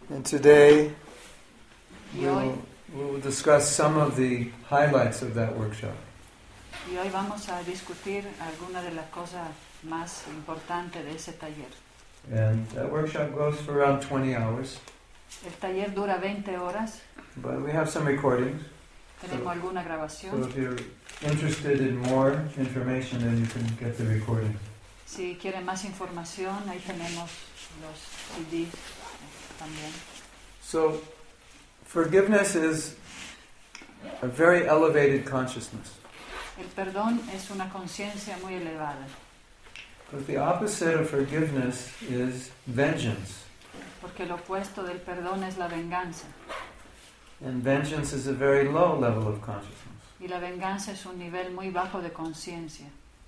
And today Y hoy, we'll discuss some of the highlights of that workshop. y hoy vamos a discutir algunas de las cosas más importantes de ese taller. And that workshop goes for around 20 hours. El taller dura 20 horas, But we have some recordings. tenemos alguna So grabación. if you're interested in more information, then you can get the recording. Si quieren más información, ahí tenemos los CDs también. So forgiveness is a very elevated consciousness. El perdón es una conciencia muy elevada, But the opposite of forgiveness is vengeance. porque lo opuesto del perdón es la venganza. And vengeance is a very low level of consciousness. Y la venganza es un nivel muy bajo de conciencia.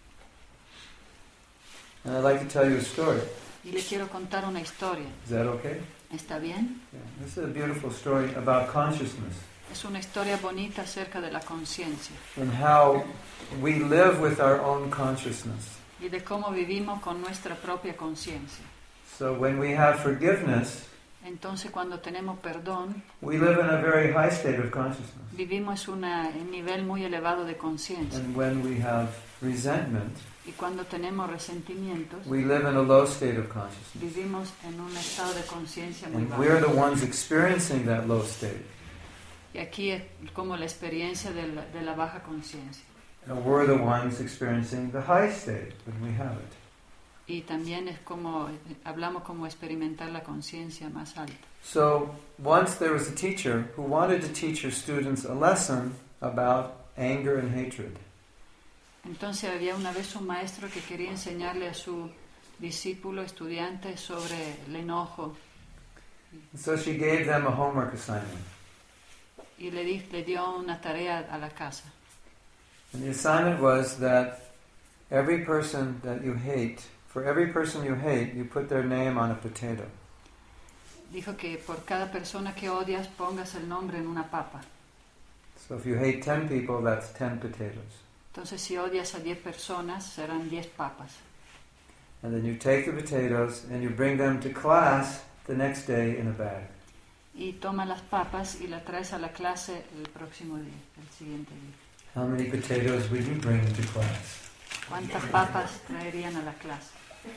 And I'd like to tell you a story. Y le quiero contar una historia. Is that okay? ¿Está bien? Yeah. This is a beautiful story about consciousness Es una historia bonita acerca de la conciencia and how we live with our own consciousness. y de cómo vivimos con nuestra propia conciencia. So when we have forgiveness, Entonces, cuando tenemos perdón, we live in a very high state of consciousness. vivimos un nivel muy elevado de conciencia. And when we have resentment, Y cuando tenemos resentimientos, we live in a low state of consciousness. vivimos en un estado de conciencia muy And we're the bajo. ones experiencing that low state. Y aquí es como la experiencia de la baja conciencia. And we're the ones experiencing the high state when we have it. Y también es como, hablamos como experimentar la conciencia más alta. So once there was a teacher who wanted to teach her students a lesson about anger and hatred. Entonces había una vez un maestro que quería enseñarle a su discípulo, estudiante, sobre el enojo. So she gave them a homework assignment. Y le dio una tarea a la casa. And the assignment was that every person that you hate, for every person you hate, you put their name on a potato. Dijo que por cada persona que odias pongas el nombre en una papa. So if you hate 10 people, that's 10 potatoes. Entonces si odias a 10 personas, serán 10 papas. And then you take the potatoes and you bring them to class the next day in a bag. Y toma las papas y las traes a la clase el próximo día, el siguiente día. How many potatoes would you bring to class? ¿Cuántas papas traerían a la clase?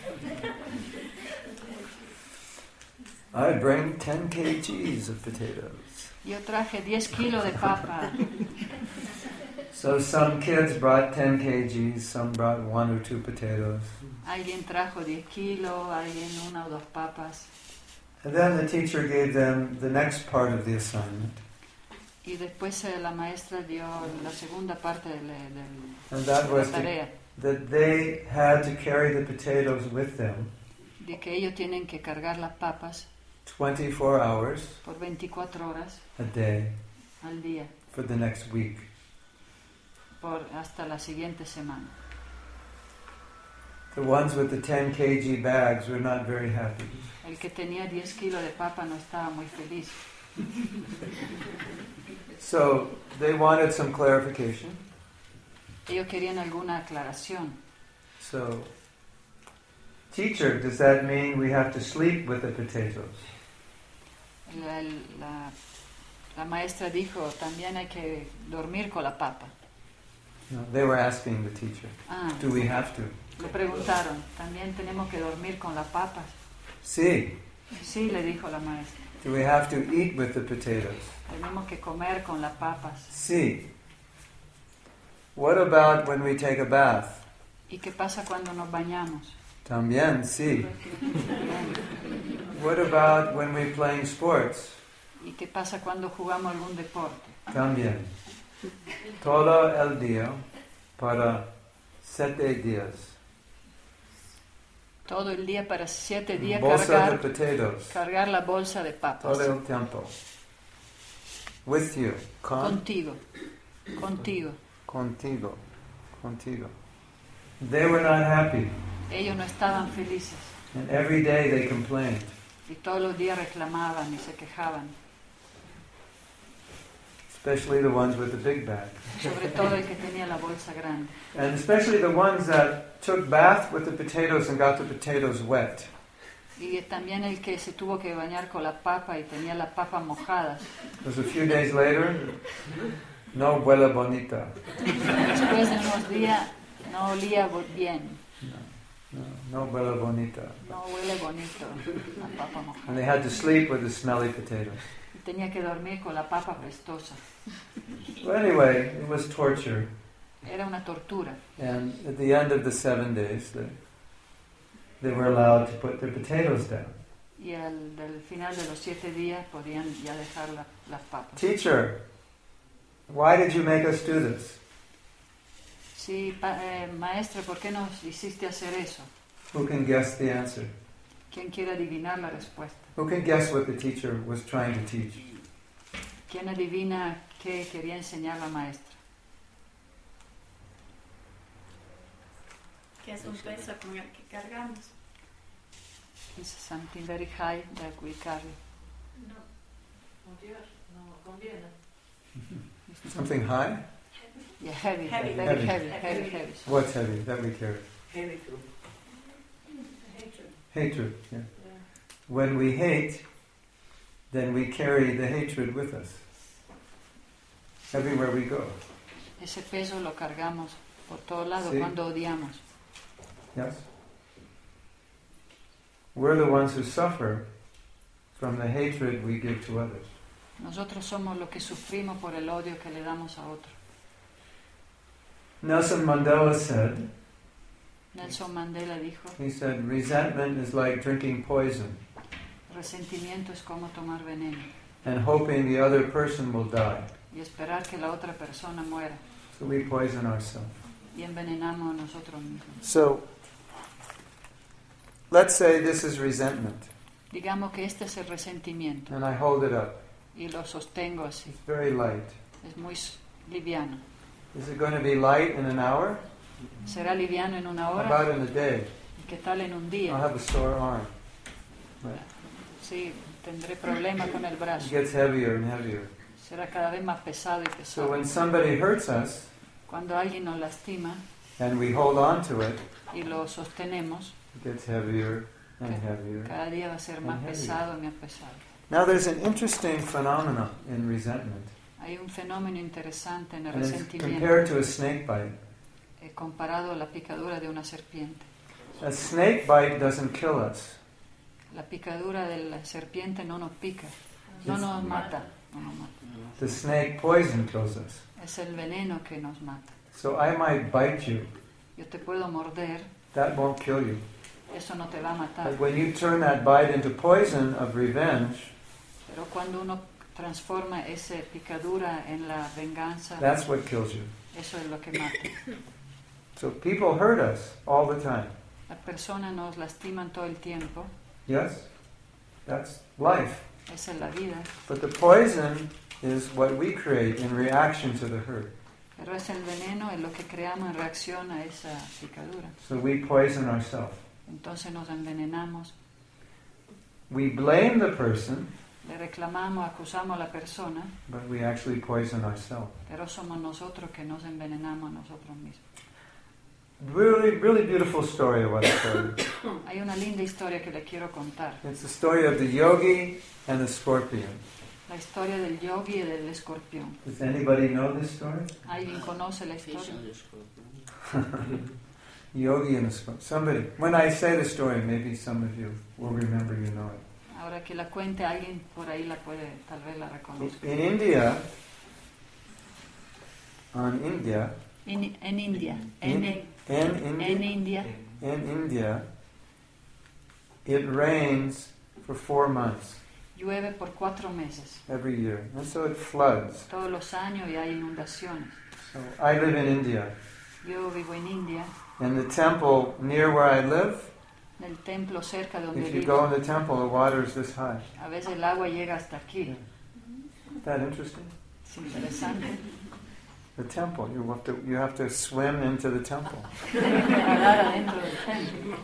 I bring 10 kgs of potatoes. Yo traje 10 kilos de papa. So some kids brought 10 kgs, some brought 1 or 2 potatoes. Alguien trajo 10 kilos, alguien una o dos papas. And then the teacher gave them the next part of the assignment. Y después la maestra dio la segunda parte de And that la was tarea, that they had to carry the potatoes with them de que ellos tienen que cargar las papas 24 hours por 24 horas a day al día, for the next week. hasta la siguiente semana. The ones with the 10 kg bags were not very happy. El que tenía 10 kilos de papa no estaba muy feliz. So they wanted some clarification. Ellos querían alguna aclaración. So, teacher, does that mean we have to sleep with the potatoes? La maestra dijo, también hay que dormir con la papa. No, they were asking the teacher, do we have to? Le preguntaron, ¿también tenemos que dormir con las papas? Sí. Sí, le dijo la maestra. Do we have to eat with the potatoes? Tenemos que comer con las papas. Sí. What about when we take a bath? ¿Y qué pasa cuando nos bañamos? También, sí. What about when we're playing sports? ¿Y qué pasa cuando jugamos algún deporte? También. Todo el día para 7 días. Todo el día para 7 días Bolsa de potatoes. cargar la bolsa de papas. Todo el tiempo. With you. Contigo. Contigo. They were not happy. Ellos no estaban felices. And every day they complained. Y todos los días reclamaban y se quejaban. Especially the ones with the big bag. Sobre todo el que tenía la bolsa grande. And especially the ones that took bath with the potatoes and got the potatoes wet. Y también el que se tuvo que bañar con la papa y tenía la papa mojada. Because a few days later, no huele bonita. Después de unos días no olía bien, No huele bonita. no huele bonito la papa mojada. And they had to sleep with the smelly potatoes. Y tenía que dormir con la papa pestosa. Well, anyway, it was torture. Era una tortura. And at the end of the 7 days, they were allowed to put their potatoes down. Y al final de los 7 días podían ya dejar las papas. Teacher, why did you make us do this? Sí, maestra, ¿por qué nos hiciste hacer eso? Who can guess the answer? ¿Quién quiere adivinar la respuesta? Who can guess what the teacher was trying to teach? ¿Quién adivina qué quería enseñar la maestra? Que es un peso con el que cargamos. It's something very high that we carry. No, oh Dios, no conviene. Something high? Yeah, heavy, Heavy. very Heavy. heavy. What's heavy that we carry? Heavy too. Hatred. Hatred. Yeah. Yeah. When we hate, then we carry the hatred with us. Everywhere we go. Ese peso lo cargamos por todos lados Sí. cuando odiamos. Yes? We're the ones who suffer from the hatred we give to others. Nosotros somos los que sufrimos por el odio que le damos a otros. Nelson Mandela said, Nelson Mandela dijo, he said, resentment is like drinking poison resentimiento es como tomar veneno and hoping the other person will die. y esperar que la otra persona muera So we poison ourselves. y envenenamos a nosotros mismos. So, let's say this is resentment, Digamos que este es el resentimiento and I hold it up. y lo sostengo así. It's very light. Es muy liviano. Is it going to be light in an hour? ¿Será liviano en una How hora? about in a day? ¿Y qué tal en un I'll día? have a sore arm. Right. Sí, tendré problemas con el It brazo. gets heavier and heavier. Será cada vez más pesado y So pesado. when somebody hurts us Cuando alguien nos lastima and we hold on to it, y lo sostenemos, it gets heavier and Okay. heavier. cada día va a ser más And heavier. pesado y más pesado. Now there's an interesting phenomenon in resentment. Hay un fenómeno interesante en el And it's resentimiento compared to a snake bite. comparado a la picadura de una serpiente. A snake bite doesn't kill us. La picadura de la serpiente no nos pica, no It's- nos mata, no nos mata. The snake poison kills us. Es el veneno que nos mata. So I might bite you. Yo te puedo morder, That won't kill you. eso no te va a matar. But when you turn that bite into poison of revenge, Pero cuando uno transforma esa picadura en la venganza, that's what kills you. eso es lo que mata. So people hurt us all the time. Las personas nos lastiman todo el tiempo, Yes? That's life. esa es la vida, But the poison is what we create in reaction to the hurt. pero es el veneno, es lo que creamos en reacción a esa picadura. So we poison ourselves. Entonces nos envenenamos, We blame the person, le reclamamos, acusamos a la persona, but we actually poison ourselves. pero somos nosotros que nos envenenamos a nosotros mismos. Really, really beautiful story I want to tell you. Hay una linda historia que le quiero contar, It's the story of the yogi and the scorpion. la historia del yogi y del escorpión. Does anybody know this story? ¿Alguien conoce la historia? Yogi and the scorpion. Somebody. When I say the story, maybe some of you will remember you know it. Ahora que la cuente alguien por ahí la puede, tal vez la reconozca. In India, En India, in India, it rains for 4 months llueve por 4 meses, every year, and so it floods. todos los años, y hay inundaciones. So I live in India, Yo vivo en India, and the temple near where I live, en el templo cerca de donde if you vivo, go in the temple, the water is this high. a veces el agua llega hasta aquí. Isn't that interesting? Es interesante. The temple, you have to swim into the temple. Tienes que nadar adentro del templo.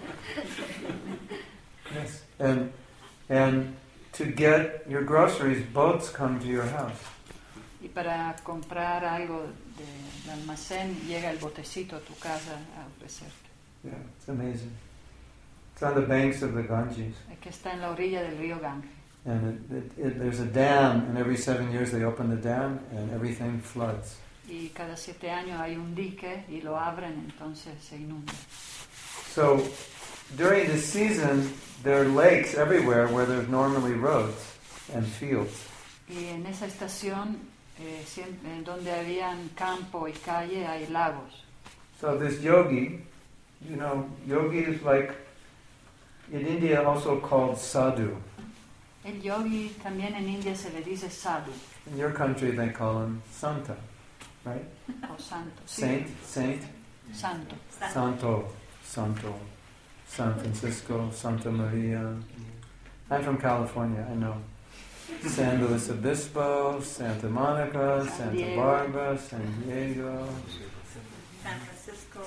Yes. And to get your groceries, boats come to your house. Y para comprar algo del almacén, llega el botecito a tu casa a ofrecerte. Yeah, it's amazing. It's on the banks of the Ganges. que está en la orilla del río Ganges. And there's a dam, and every 7 years they open the dam, and everything floods. Y cada 7 años hay un dique y lo abren, entonces se inunda. So, during this season, there are lakes everywhere where there's normally roads and fields. Y en esa estación, donde habían campo y calle, hay lagos. So this yogi, yogi is like, in India also called sadhu. El yogi también en India se le dice sadhu. In your country they call him santa, right? O santo. Saint, Santo. Santo, San Francisco, Santa Maria. I'm from California, I know. San Luis Obispo, Santa Monica, Santa Barbara, San Diego, San Francisco.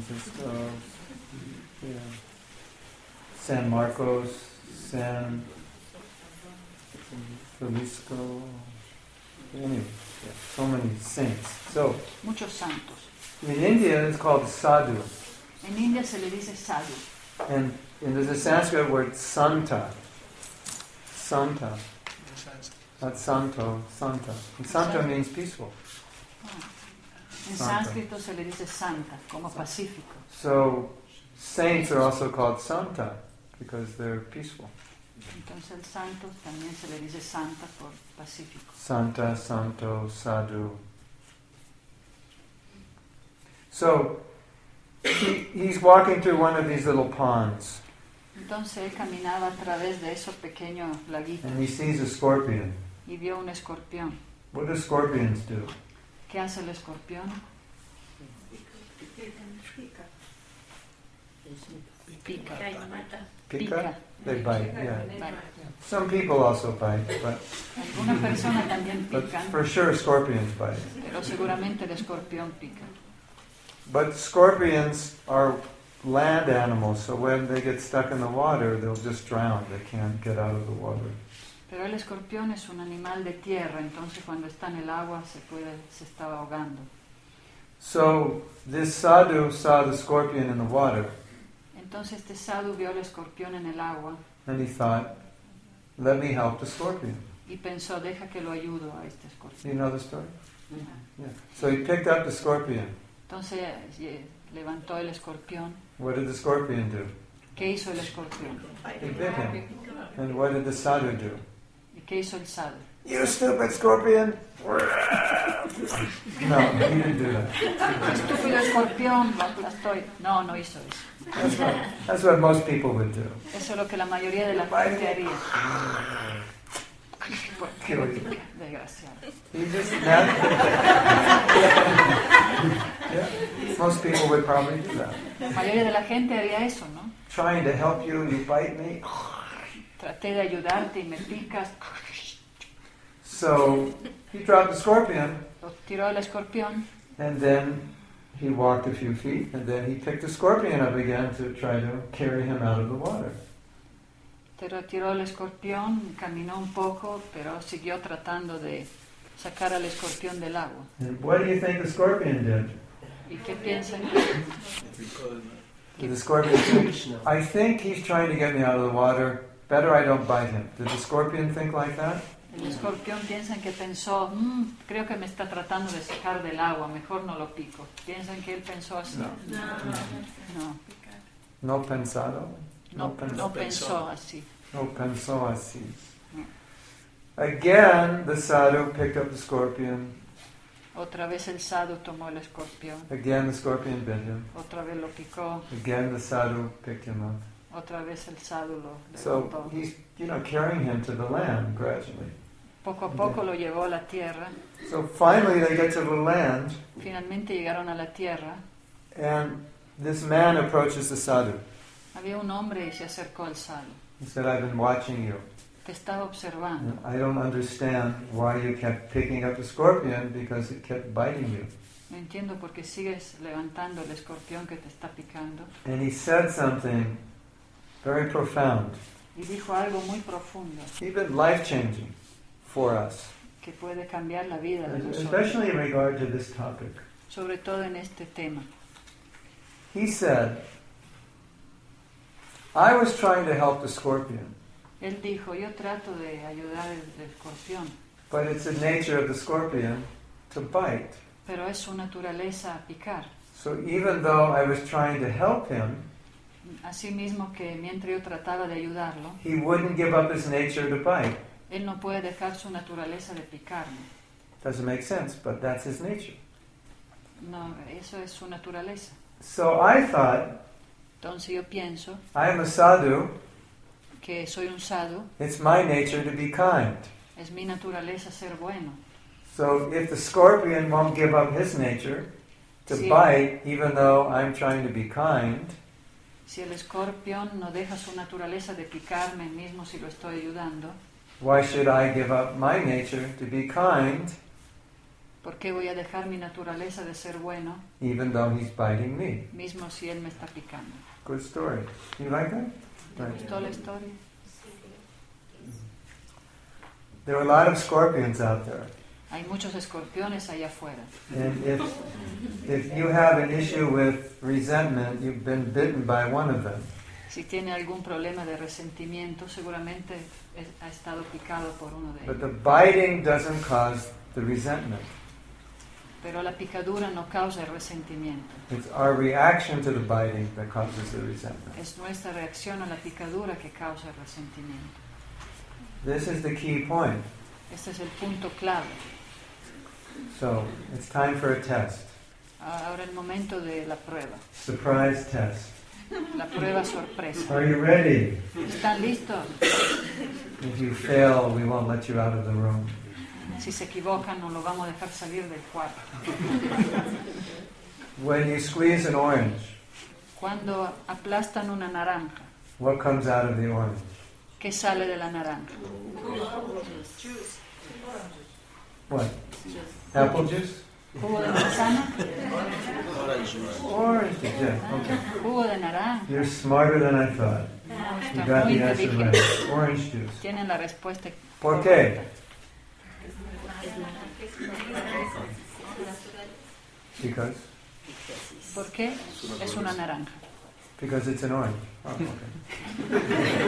Yeah. San Marcos, San Francisco. Anyway, yeah, so many saints. So, Muchos santos. in India it's called sadhu. En India se le dice sadhu. And there's a Sanskrit word santa. Santa. Not santo, santa. And santa means peaceful. En Santa. sánscrito se le dice santa, como pacífico. So saints are also called santa because they're peaceful. Entonces el santo también se le dice santa por pacífico. Santa, santo, sadhu. So he's walking through one of these little ponds Entonces él caminaba a través de esos pequeños laguitos and he sees a scorpion. y vio un escorpión. What do scorpions do? ¿Qué hace el escorpión? Pica. Que ahí mata. Pica? They bite, yeah. Vale. Some people also bite, but Algunas personas también pican, for sure scorpions bite. pero seguramente el escorpión pica. But scorpions are land animals, so when they get stuck in the water, they'll just drown. They can't get out of the water. Pero el escorpión es un animal de tierra, entonces cuando está en el agua se estaba ahogando. So this sadhu saw the scorpion in the water, Entonces este sadhu vio al escorpión en el agua and he thought, let me help the scorpion. y pensó, deja que lo ayudo a este Do escorpión. you know the story? Yeah. So he picked up the scorpion. Entonces levantó el escorpión. What did the scorpion do? ¿Qué hizo el escorpión? He bit him. And what did the sadhu do? ¿Y qué hizo el sadhu? You stupid scorpion! No, he didn't do that. Estúpido escorpión, lo aplastó. No hizo eso. That's what most people would do. Eso es lo que la mayoría de la gente haría. Kill you. Desgraciado. He just yeah. Most people would probably do that. La mayoría de la gente haría eso, ¿no? Trying to help you, you bite me. Traté de ayudarte y me picas. So he dropped the scorpion, Lo tiró el escorpión and then he walked a few feet, and then he picked the scorpion up again to try to carry him out of the water. tiró el escorpión, caminó un poco, pero siguió tratando de sacar al escorpión del agua. And what do you think the scorpion did? ¿Y qué piensan? Did the scorpion think, I think he's trying to get me out of the water, better I don't bite him. Did the scorpion think like that? El escorpión piensan que pensó, creo que me está tratando de sacar del agua, mejor no lo pico. ¿Piensan que él pensó así? No. No, No pensado? no pensó así. No pensó así. Again, the sadhu picked up the scorpion. Otra vez el sadhu tomó el escorpión, Again, the scorpion bit him. otra vez lo picó, Again, the sadhu picked him up. otra vez el sadhu lo So levantó. he's, carrying him to the land gradually. Poco a poco lo llevó a la tierra. So finally they get to the land, Finalmente llegaron a la tierra. and this man approaches the sadhu. Había un hombre y se acercó al sadhu. He said, I've been watching you. Te estaba observando. I don't understand why you kept picking up the scorpion because it kept biting you. No entiendo por qué sigues levantando el escorpión que te está picando. And he said something very profound, Y dijo algo muy profundo even life-changing for us, que puede cambiar la vida de nosotros, especially in regard to this topic. sobre todo en este tema. He said, I was trying to help the scorpion, Él dijo, yo trato de ayudar al escorpión, but it's the nature of the scorpion to bite. pero es su naturaleza picar. So even though I was trying to help him, Así mismo que mientras yo trataba de ayudarlo, he wouldn't give up his nature to bite. él no puede dejar su naturaleza de picarme. Doesn't make sense, but that's his nature. No, eso es su naturaleza. So I thought, Entonces yo pienso I'm a sadhu, que soy un sadhu, it's my nature to be kind. es mi naturaleza ser bueno. So if the scorpion won't give up his nature to Sí. bite, even though I'm trying to be kind, Si el escorpión no deja su naturaleza de picarme mismo si lo estoy ayudando, why should I give up my nature to be kind, ¿por qué voy a dejar mi naturaleza de ser bueno even though he's biting me? mismo si él me está picando? Good story. You like that? ¿Te Right. gustó la historia? There are a lot of scorpions out there. Hay muchos escorpiones allá afuera. And if you have an issue with resentment, you've been bitten by one of them. Si tiene algún problema de resentimiento, seguramente ha estado picado por uno de But ellos. the biting doesn't cause the resentment. Pero la picadura no causa el resentimiento. It's our reaction to the biting that causes the resentment. Es nuestra reacción a la picadura que causa el resentimiento. This is the key point. Este es el punto clave. So, it's time for a test. Ahora el momento de la prueba. Surprise test. La prueba sorpresa. Are you ready? ¿Están listos? If you fail, we won't let you out of the room. Si se equivocan, no lo vamos a dejar salir del cuarto. When you squeeze an orange, Cuando aplastan una naranja, what comes out of the orange? ¿qué sale de la naranja? What? Apple juice? ¿Jugo de manzana? Orange juice, yeah. Okay. ¿Jugo de naranja? You're smarter than I thought. No, You está got muy the answer inteligente. right. Orange juice. Tienen la respuesta. ¿Por qué? Because? ¿Por qué? Es una naranja. Because it's an orange. Oh, okay.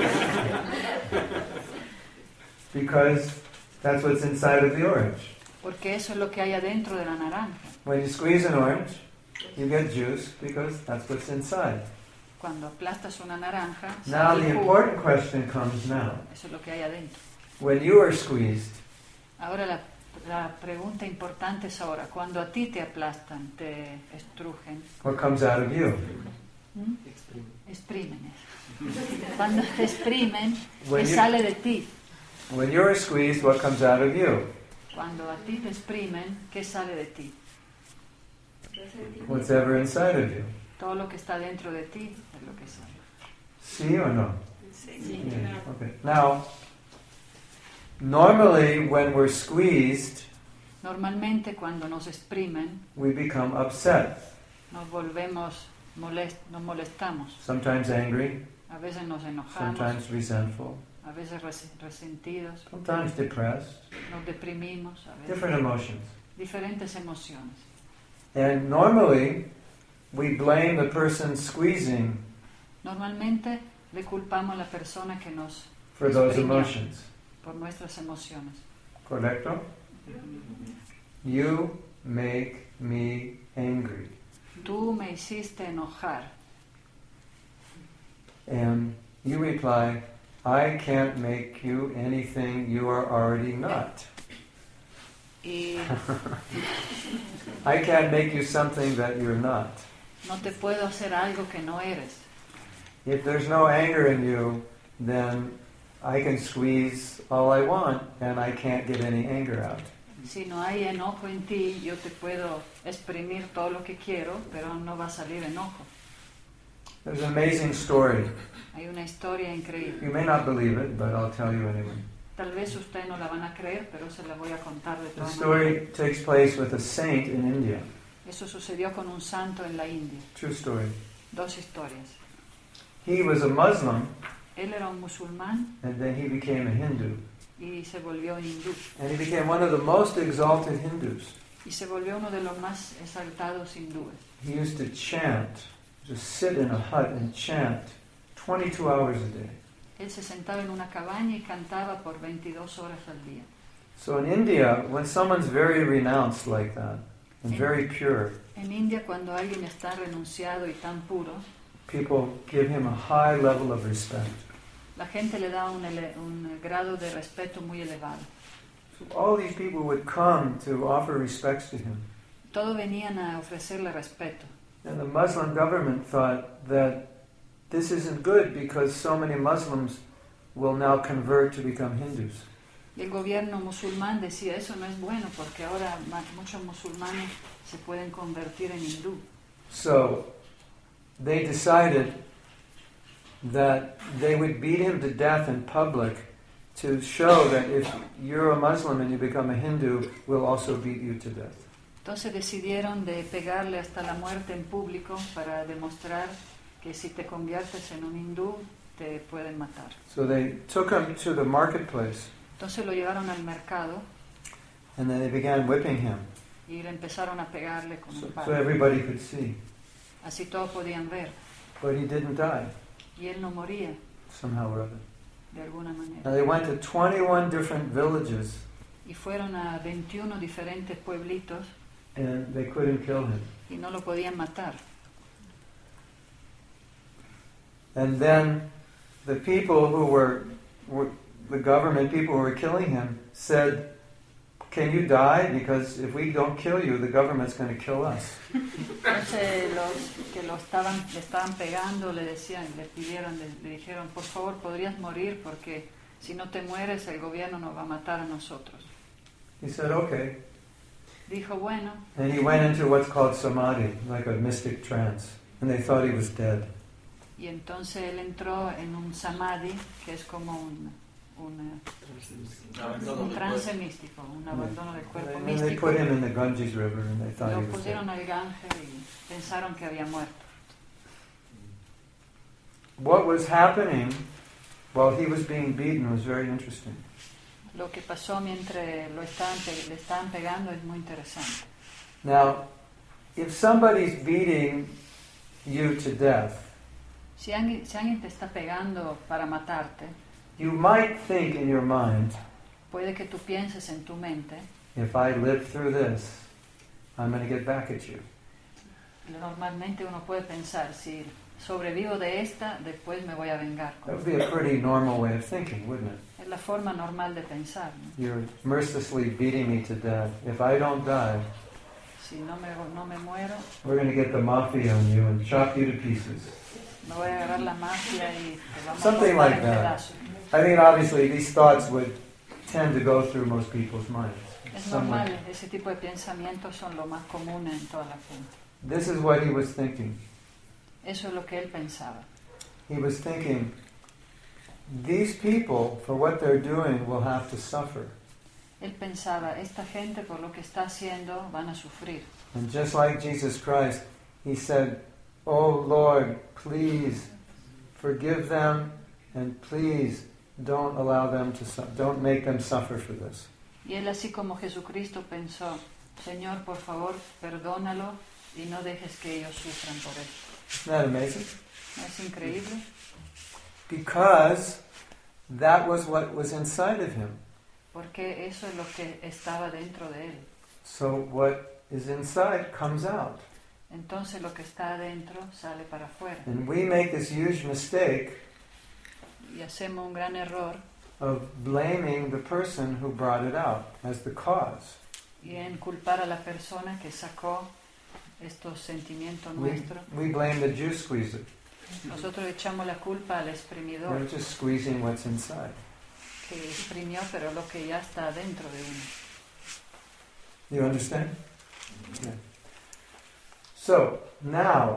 Because that's what's inside of the orange. Porque eso es lo que hay adentro de la naranja. When you squeeze an orange, you get juice because that's what's inside. Cuando aplastas una naranja, Now sale the el jugo. important question comes now. Eso es lo que hay adentro. When you are squeezed, Ahora la pregunta importante es ahora, cuando a ti te aplastan, te estrujen, what comes out of you? exprimen. Cuando te exprimen, When ¿qué you- sale de ti? When you are squeezed, what comes out of you? Cuando a ti te exprimen, ¿qué sale de ti? What's ever inside of you? Todo lo que está dentro de ti es lo que sale. See or no? Yeah. Okay. Now, normally when we're squeezed, Normalmente cuando nos exprimen, we become upset, nos volvemos nos molestamos. sometimes angry, A veces nos enojamos, sometimes resentful, a veces resentidos, sometimes depressed, nos deprimimos, a veces different emotions. diferentes emociones. And normally, we blame the person squeezing Normalmente le culpamos a la persona que nos for those exprimió emotions. por nuestras emociones. Correcto? You make me angry. Tú me hiciste enojar. And you reply, I can't make you anything you are already not. Y I can't make you something that you're not. no te puedo hacer algo que no eres. If there's no anger in you, then I can squeeze all I want and I can't get any anger out. Si no hay enojo en ti, yo te puedo exprimir todo lo que quiero, pero no va a salir enojo. There's an amazing story. Hay una historia increíble. You may not believe it, but I'll tell you anyway. Tal vez ustedes no la van a creer, pero se la voy a contar de The todas story maneras. takes place with a saint in India. Eso sucedió con un santo en la India. True story. Dos historias. He was a Muslim Él era un musulmán and then he became a Hindu. y se volvió hindú. And he became one of the most exalted Hindus. Y se volvió uno de los más exaltados hindúes. He used to chant, just sit in a hut and chant 22 hours a day. Él se sentaba en una cabaña y cantaba por 22 horas al día. So in India, when someone's very renounced like that, and very pure, En India, cuando alguien está renunciado y tan puro, people give him a high level of respect. la gente le da un grado de respeto muy elevado. So all these people would come to offer respects to him. Todos venían a ofrecerle respeto. And the Muslim government thought that this isn't good because so many Muslims will now convert to become Hindus. Y el gobierno musulmán decía, eso no es bueno porque ahora muchos musulmanes se pueden convertir en hindú. So they decided that they would beat him to death in public to show that if you're a Muslim and you become a Hindu, we'll also beat you to death. Entonces decidieron de pegarle hasta la muerte en público para demostrar que si te conviertes en un hindú te pueden matar. So they took him to the marketplace Entonces lo llevaron al mercado and then they began whipping him y le empezaron a pegarle con un so palo. everybody could see. Así todos podían ver. But he didn't die Y él no moría somehow or other. de alguna manera. Now they went to 21 different villages Y fueron a 21 diferentes pueblitos and they couldn't kill him. y no lo podían matar. And then the people who were the government people who were killing him said, "Can you die? Because if we don't kill you, the government's going to kill us." Entonces los que le estaban pegando le decían, le pidieron, le dijeron, por favor, podrías morir porque si no te mueres el gobierno nos va a matar a nosotros. He said, "Okay." Dijo, bueno, And he went into what's called samadhi, like a mystic trance, and they thought he was dead. y entonces él entró en un samadhi, que es como un trance místico, un abandono del cuerpo And they místico. put him in the Ganges River, and they thought Lo he was dead. pusieron al Ganges y pensaron que había muerto. What was happening while he was being beaten was very interesting. Lo que pasó mientras le estaban pegando es muy interesante. Now, if somebody's beating you to death, Si alguien te está pegando para matarte, you might think in your mind, puede que tú pienses en tu mente, if I live through this, I'm going to get back at you. normalmente uno puede pensar, si sobrevivo de esta, después me voy a vengar. That would be a pretty normal way of thinking, wouldn't it? Es la forma normal de pensar, ¿no? You're mercilessly beating me to death. If I don't die, Si no me muero, we're going to get the mafia on you and chop you to pieces. me voy a agarrar la mafia y te vamos Something a cortar like en that. pedazos. I mean, obviously, these thoughts would tend to go through most people's minds. Es Somewhere. normal, ese tipo de pensamientos son lo más comunes en toda la gente. This is what he was thinking. Eso es lo que él pensaba. He was thinking, these people, for what they're doing, will have to suffer. Él pensaba, esta gente por lo que está haciendo van a sufrir. And just like Jesus Christ, he said, "Oh Lord, please forgive them, and please don't allow them to don't make them suffer for this." Y él, así como Jesucristo, pensó, Señor, por favor, perdónalo y no dejes que ellos sufran por esto. Isn't that amazing? ¿No es increíble? Because that was what was inside of him. Porque eso es lo que estaba dentro de él. So what is inside comes out. Entonces lo que está adentro sale para afuera. And we make this huge mistake Y hacemos un gran error of blaming the person who brought it out as the cause. y en culpar a la persona que sacó estos sentimientos nuestros. We blame the juice squeezer. Nosotros echamos la culpa al They're exprimidor just squeezing what's inside. que exprimió, pero lo que ya está dentro de uno. You understand? Yeah. So, now,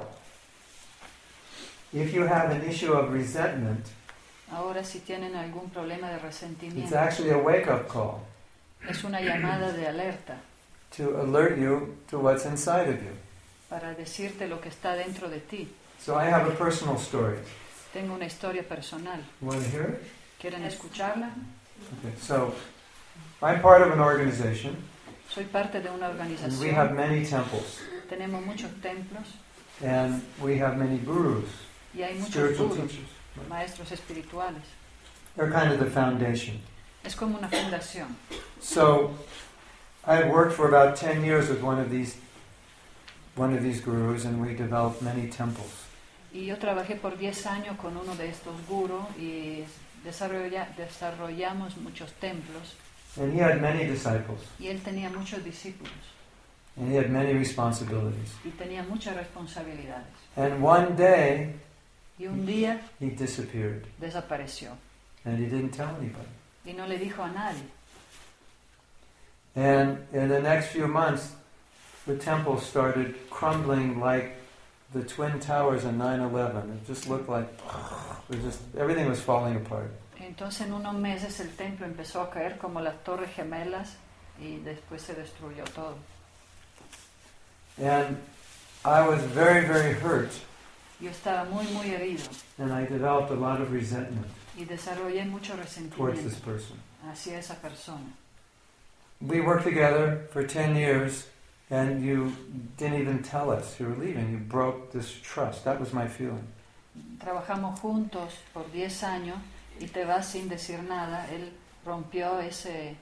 if you have an issue of resentment, Ahora, si tienen algún problema de it's resentimiento, actually a wake-up call es una llamada de alerta to alert you to what's inside of you. para decirte lo que está dentro de ti. So I have a personal story. Tengo una historia personal. You want to hear it? ¿Quieren escucharla? Okay. So, I'm part of an organization, Soy parte de una and we have organización. many temples, Tenemos muchos templos and we have many gurus, y hay muchos spiritual gurus, teachers. maestros espirituales. They're kind of the foundation. Es como una fundación. So I worked for about 10 years with one of these gurus, and we developed many temples. Y yo trabajé por 10 años con uno de estos gurús y desarrollamos muchos templos. And he had many disciples, Y él tenía muchos discípulos and he had many responsibilities. y tenía muchas responsabilidades. And one day, Y un día he disappeared, desapareció and he didn't tell anybody. y no le dijo a nadie. And in the next few months, the temple started crumbling like the Twin Towers in 9/11. It just looked like everything was falling apart. Entonces en unos meses el templo empezó a caer como las torres gemelas y después se destruyó todo. And I was very, very hurt, Yo estaba muy herido and I developed a lot of resentment y desarrollé mucho towards this resentimiento person. hacia esa persona. We worked together for 10 years, and you didn't even tell us you were leaving. You broke this trust. That was my feeling. Trabajamos juntos por 10 años y te vas sin decir nada. Él rompió esa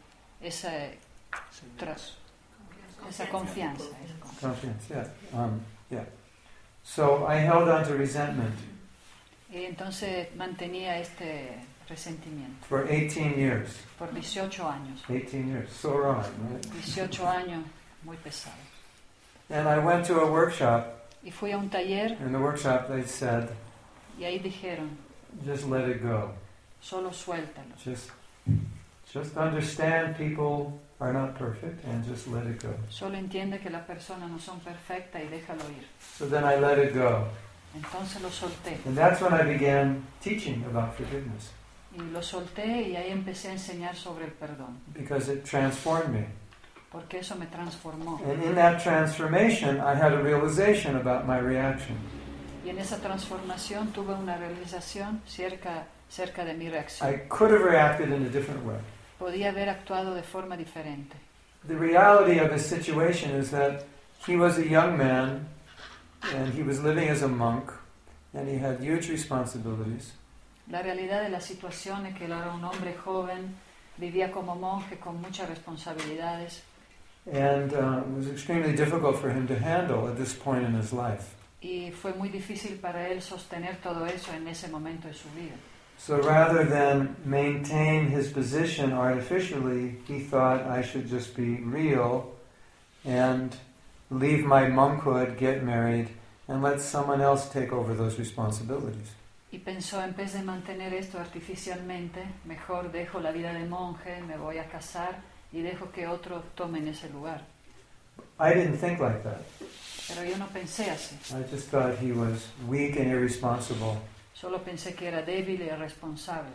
confianza. Confiance, yeah. So I held on to resentment Y entonces mantenía este resentimiento for 18 years. por 18 años. 18 years, so wrong, right? 18 años, muy pesado. And I went to a workshop. Y fui a un taller In the workshop they said, y ahí dijeron, just let it go. solo suéltalo. Just understand people are not perfect and just let it go. Solo entiende que las personas no son perfectas y déjalo ir. So then I let it go. Entonces lo solté. And that's when I began teaching about forgiveness, Y lo solté y ahí empecé a enseñar sobre el perdón. because it transformed me. Porque eso me transformó. And in that transformation, I had a realization about my reaction. Y en esa transformación tuve una realización cerca de mi reacción. I could have reacted in a different way. Podía haber actuado de forma diferente. The reality of his situation is that he was a young man, and he was living as a monk, and he had huge responsibilities. La realidad de la situación es que él era un hombre joven, vivía como monje con muchas responsabilidades. And it was extremely difficult for him to handle at this point in his life. Y fue muy difícil para él sostener todo eso en ese momento de su vida. So rather than maintain his position artificially, he thought I should just be real and leave my monkhood, get married, and let someone else take over those responsibilities. Y pensó, en vez de mantener esto artificialmente, mejor dejo la vida de monje, me voy a casar y dejo que otros tomen ese lugar. I didn't think like that. Pero yo no pensé así. I just thought he was weak and irresponsible. Solo pensé que era débil y irresponsable.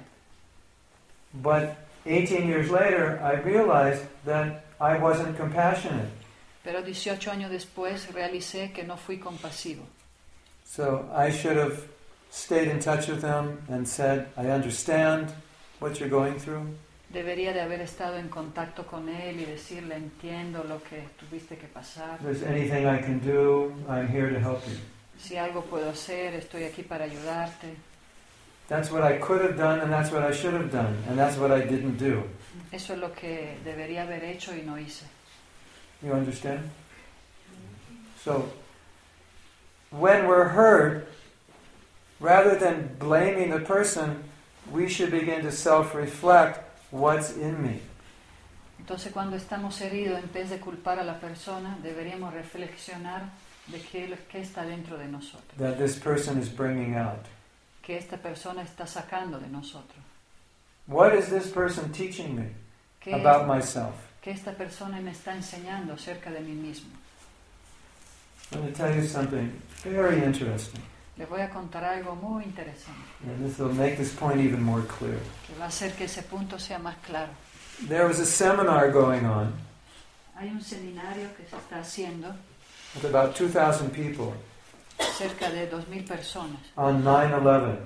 But 18 years later, I realized that I wasn't compassionate. Pero 18 años después realicé que no fui compasivo. So I should have stayed in touch with him and said, I understand what you're going through. Debería de haber estado en contacto con él y decirle, entiendo lo que tuviste que pasar. If there's anything I can do, I'm here to help you. Si algo puedo hacer, estoy aquí para ayudarte. That's what I could have done, and that's what I should have done, and that's what I didn't do. Eso es lo que debería haber hecho y no hice. You understand? So, when we're hurt, rather than blaming the person, we should begin to self-reflect what's in me. Entonces, cuando estamos heridos, en vez de culpar a la persona, deberíamos reflexionar de qué está dentro de nosotros. That this person is bringing out. Que esta persona está sacando de nosotros. What is this person teaching me ¿Qué about myself? que esta persona me está enseñando acerca de mí mismo? I'm going to tell you something very interesting. Les voy a contar algo muy interesante, And this will make this point even more clear. que va a hacer que ese punto sea más claro. There was a seminar going on Hay un seminario que se está haciendo, with about 2,000 people cerca de 2,000 personas, on 9/11.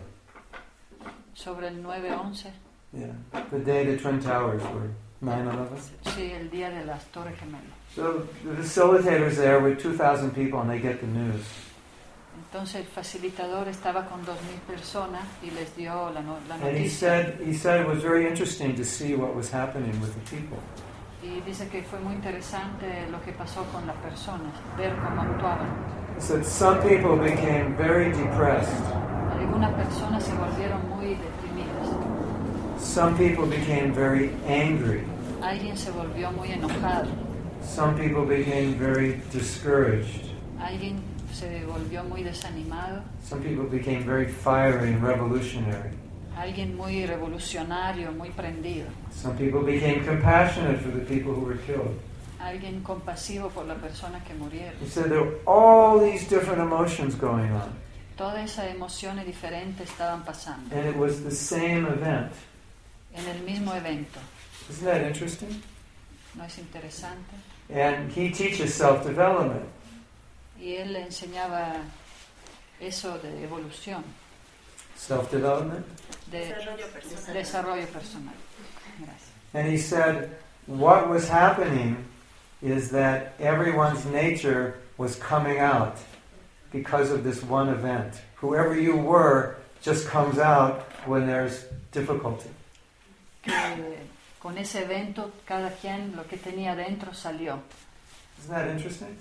sobre el 9/11, Yeah, the day the Twin Towers were 9/11. sí, el día de las Torres Gemelas. So the facilitators there with 2,000 people, and they get the news. Entonces el facilitador estaba con 2,000 personas y les dio la And he noticia. said it was very interesting to see what was happening with the people. Y dice que fue muy interesante lo que pasó con las personas, ver cómo actuaban. He said some people became very depressed. Algunas personas se volvieron muy deprimidas. Some people became very angry. Alguien se volvió muy enojado. Some people became very discouraged. Alguien se volvió muy desanimado. Some people became very fiery and revolutionary. Alguien muy revolucionario, muy prendido. Some people became compassionate for the people who were killed. Alguien compasivo por la persona que murieron. He said there were all these different emotions going on. Todas esas emociones diferentes estaban pasando And it was the same event. en el mismo evento. Isn't that interesting? ¿No es interesante? And he teaches self-development. Y él le enseñaba eso de evolución, Self-development. de Desarrollo personal. desarrollo personal. Gracias. And he said what was happening is that everyone's nature was coming out because of this one event. Whoever you were just comes out when there's difficulty. Que con ese evento cada quien lo que tenía dentro salió. Isn't that interesting?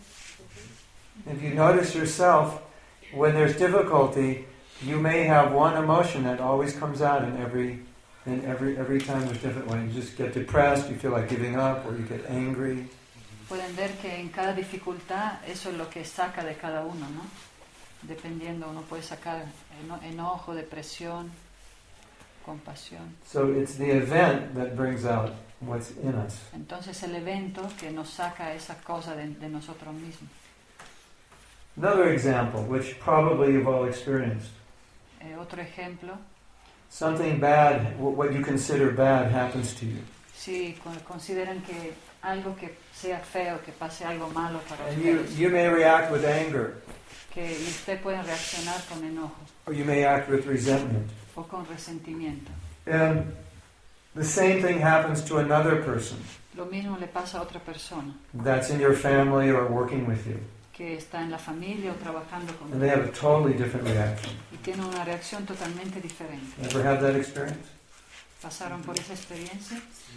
If you notice yourself, when there's difficulty, you may have one emotion that always comes out in every time there's difficult. When you just get depressed, you feel like giving up, or you get angry. Pueden ver que en cada dificultad eso es lo que saca de cada uno, ¿no? Dependiendo, uno puede sacar enojo, depresión, compasión. So it's the event that brings out what's in us. Entonces el evento que nos saca esas cosas de nosotros mismos. Another example, which probably you've all experienced. Otro ejemplo, Something bad, what you consider bad, happens to you. si consideran que algo que sea feo, que pase algo malo para And ustedes, you may react with anger, que usted puede reaccionar con enojo or you may act with resentment. o con resentimiento. And the same thing happens to another person Lo mismo le pasa a otra persona that's in your family or working with you. que está en la familia o trabajando con And they have a totally different reaction. y tiene una reacción totalmente diferente. Ever have that experience? ¿Pasaron por esa experiencia?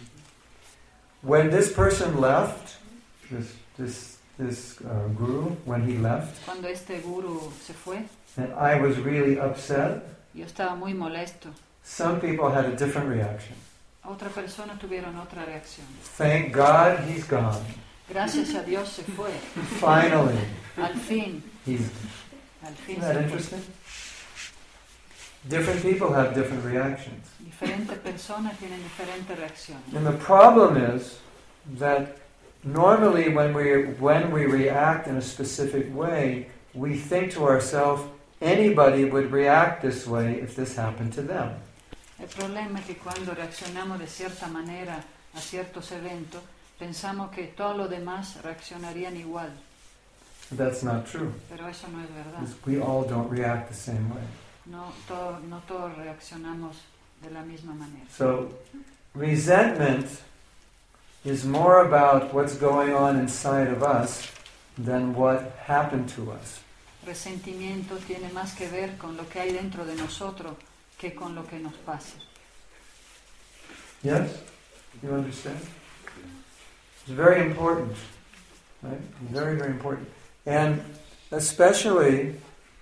When this person left, this guru, when he left, Cuando este guru se fue, and I was really upset, yo estaba muy molesto. some people had a different reaction. Otra persona tuvieron otra reacción. Thank God he's gone. Gracias a Dios se fue. Finally, Al fin he's. se Isn't that fue. interesting? Different people have different reactions. Diferentes personas tienen diferentes reacciones. And the problem is that normally when we react in a specific way, we think to ourselves, anybody would react this way if this happened to them. El problema es que cuando reaccionamos de cierta manera a ciertos eventos, pensamos que todos los demás reaccionarían igual, That's not true. pero eso no es verdad. Because we all don't react the same way. No todos reaccionamos de la misma manera. So, resentment is more about what's going on inside of us than what happened to us. Resentimiento tiene más que ver con lo que hay dentro de nosotros que con lo que nos pasa. Yes? You understand? It's very important. Right? Very, very important. And especially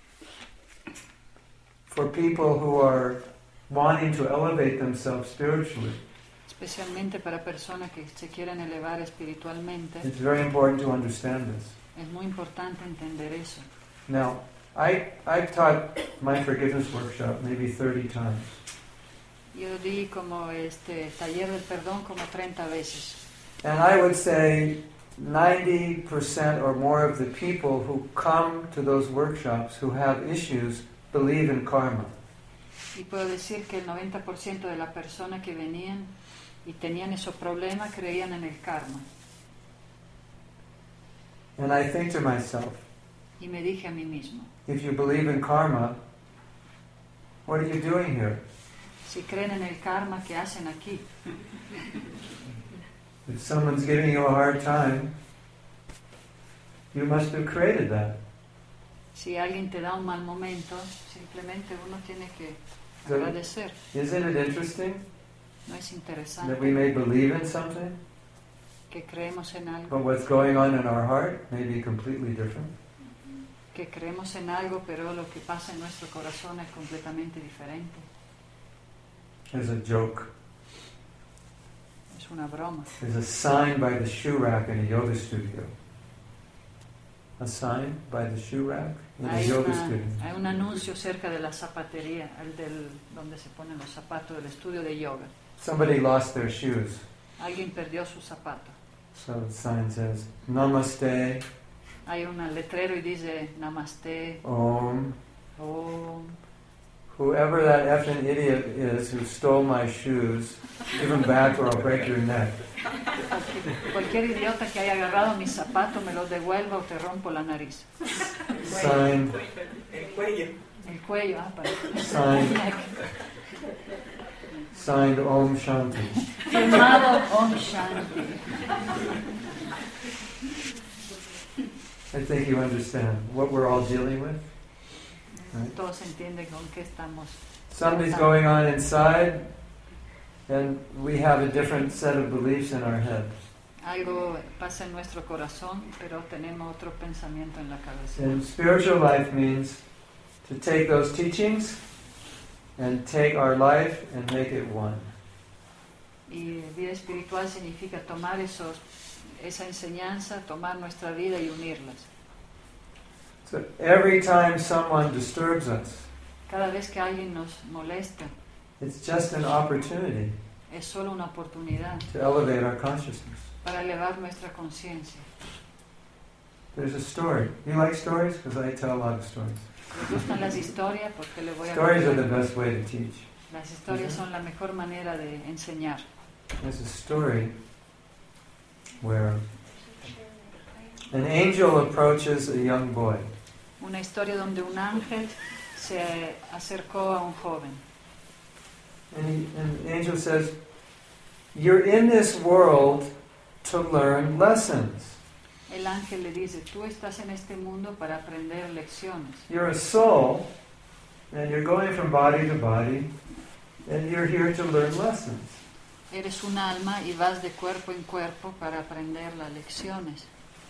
for people who are wanting to elevate themselves spiritually, Especialmente para personas que se quieren elevar espiritualmente, it's very important to understand this. es muy importante entender eso. Now, I've taught my forgiveness workshop maybe 30 times. Yo di como taller del perdón como 30 veces. And I would say 90% or more of the people who come to those workshops who have issues believe in karma. Y puedo decir que el 90% de las personas que venían y tenían esos problemas creían en el karma. And I think to myself, Y me dije a mí mismo, if you believe in karma, what are you doing here? si creen en el karma, ¿qué hacen aquí? If someone's giving you a hard time, you must have created that. Si alguien te da un mal momento, simplemente uno tiene que So, agradecer. isn't it interesting ¿No es that we interesante may believe in something, que creemos en algo? but what's going on in our heart may be completely different? Que creemos en algo, pero lo que pasa en nuestro corazón es completamente diferente. There's a joke. Es una broma. There's a sign by the shoe rack in a yoga studio. A sign by the shoe rack in a yoga studio. Hay un anuncio cerca de la zapatería, donde se ponen los zapatos del estudio de yoga. Somebody lost their shoes. Alguien perdió su zapato. So the sign says, Namaste, Hay un letrero y dice Namaste, Om. Om. Whoever that effing idiot is who stole my shoes, give them back or I'll break your neck. Cualquier idiota que haya agarrado mis zapatos me los devuelva o te rompo la nariz. Signed, El cuello. El cuello, para. signed Om Shanti. Firmado Om Shanti. I think you understand what we're all dealing with. Right. Todos entienden con qué estamos. Something's going on inside, and we have a different set of beliefs in our head. Algo pasa en nuestro corazón, pero tenemos otro pensamiento en la cabeza. And spiritual life means to take those teachings and take our life and make it one. Y vida espiritual significa tomar esa enseñanza, tomar nuestra vida y unirlas. So every time someone disturbs us, Cada vez que alguien nos molesta, it's just an opportunity es solo una oportunidad to elevate our consciousness. para elevar nuestra conciencia. There's a story. You like stories? Because I tell a lot of stories. ¿Les gustan las historias? Porque le voy a Stories are the contar. best way to teach. Las historias son la mejor manera de enseñar. There's a story where an angel approaches a young boy. Una historia donde un ángel se acercó a un joven. And the angel says, you're in this world to learn lessons. El ángel le dice, tú estás en este mundo para aprender lecciones. You're a soul, and you're going from body to body, and you're here to learn lessons. Eres un alma y vas de cuerpo en cuerpo para aprender las lecciones.